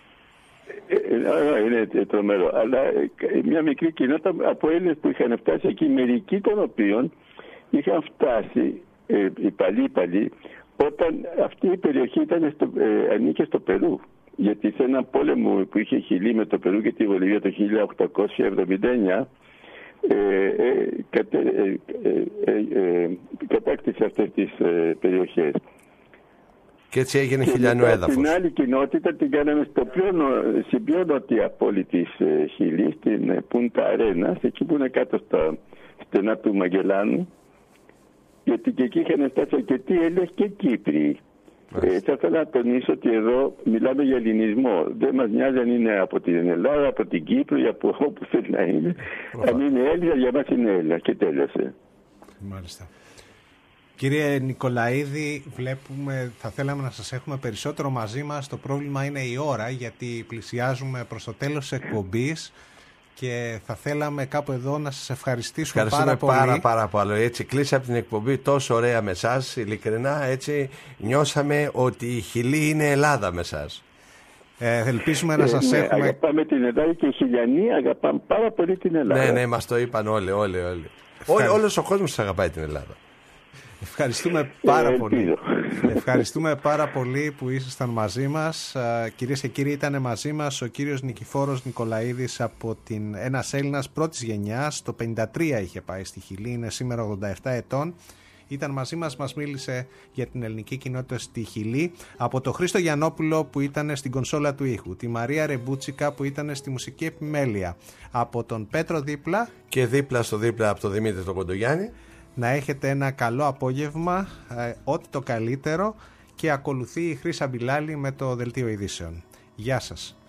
Ε, είναι τρομερό. Αλλά μια μικρή κοινότητα από Έλληνες που είχαν φτάσει εκεί, μερικοί των οποίων είχαν φτάσει, ε, οι παλιοί παλιοί, όταν αυτή η περιοχή ήταν στο, ε, ανήκε στο Περού. Γιατί σε έναν πόλεμο που είχε Χιλή με το Περού και τη Βολιβία το χίλια οκτακόσια εβδομήντα εννιά, Ε, ε, κατε, ε, ε, ε, ε, κατάκτησε αυτές τις ε, περιοχές. Και έτσι έγινε χιλιανό έδαφος. Την άλλη κοινότητα την κάναμε στο πιο, στην πιο νότια πόλη της ε, Χιλής, στην ε, Πούντα Αρένα, εκεί που είναι κάτω στα στενά του Μαγκελάνου, γιατί και εκεί είχαν φτάσει αρκετοί Έλληνες και Κύπροι. Ε, θα ήθελα να τονίσω ότι εδώ μιλάμε για ελληνισμό. Δεν μας νοιάζει αν είναι από την Ελλάδα, από την Κύπρο ή από όπου θέλει να είναι. Αν είναι Έλληνα, για μας είναι Έλληνα και τέλειωσε. Μάλιστα. Κύριε Νικολαίδη, βλέπουμε, θα θέλαμε να σας έχουμε περισσότερο μαζί μας. Το πρόβλημα είναι η ώρα, γιατί πλησιάζουμε προς το τέλος της εκπομπής και θα θέλαμε κάπου εδώ να σας ευχαριστήσουμε πάρα πολύ. πάρα πάρα πολύ. Έτσι κλείσαμε την εκπομπή τόσο ωραία με εσάς, ειλικρινά, έτσι νιώσαμε ότι η Χιλή είναι Ελλάδα με εσάς. Ε, ελπίζουμε να σας ε, ναι, έχουμε... Αγαπάμε την Ελλάδα και οι Χιλιανοί αγαπάμε πάρα πολύ την Ελλάδα. Ναι, ναι, μας το είπαν όλοι, όλοι, όλοι. Ευχαριστώ. Όλος ο κόσμος αγαπάει την Ελλάδα. Ευχαριστούμε πάρα ε, πολύ. Ευχαριστούμε πάρα πολύ που ήσασταν μαζί μας. Κυρίες και κύριοι, ήταν μαζί μας ο κύριος Νικηφόρος Νικολαίδης, από την, ένας Έλληνας πρώτης γενιάς. Το πενήντα τρία είχε πάει στη Χιλή, είναι σήμερα ογδόντα επτά ετών. Ήταν μαζί μας, μας μίλησε για την ελληνική κοινότητα στη Χιλή. Από το Χρήστο Γιαννόπουλο που ήταν στην κονσόλα του ήχου, τη Μαρία Ρεμπούτσικα που ήταν στη μουσική επιμέλεια, από τον Πέτρο δίπλα και δίπλα στο δίπλα από τον Δημήτρη τον Κοντογιάννη. Να έχετε ένα καλό απόγευμα, ε, ό,τι το καλύτερο, και ακολουθεί η Χρύσα Μπιλάλη με το Δελτίο Ειδήσεων. Γεια σας.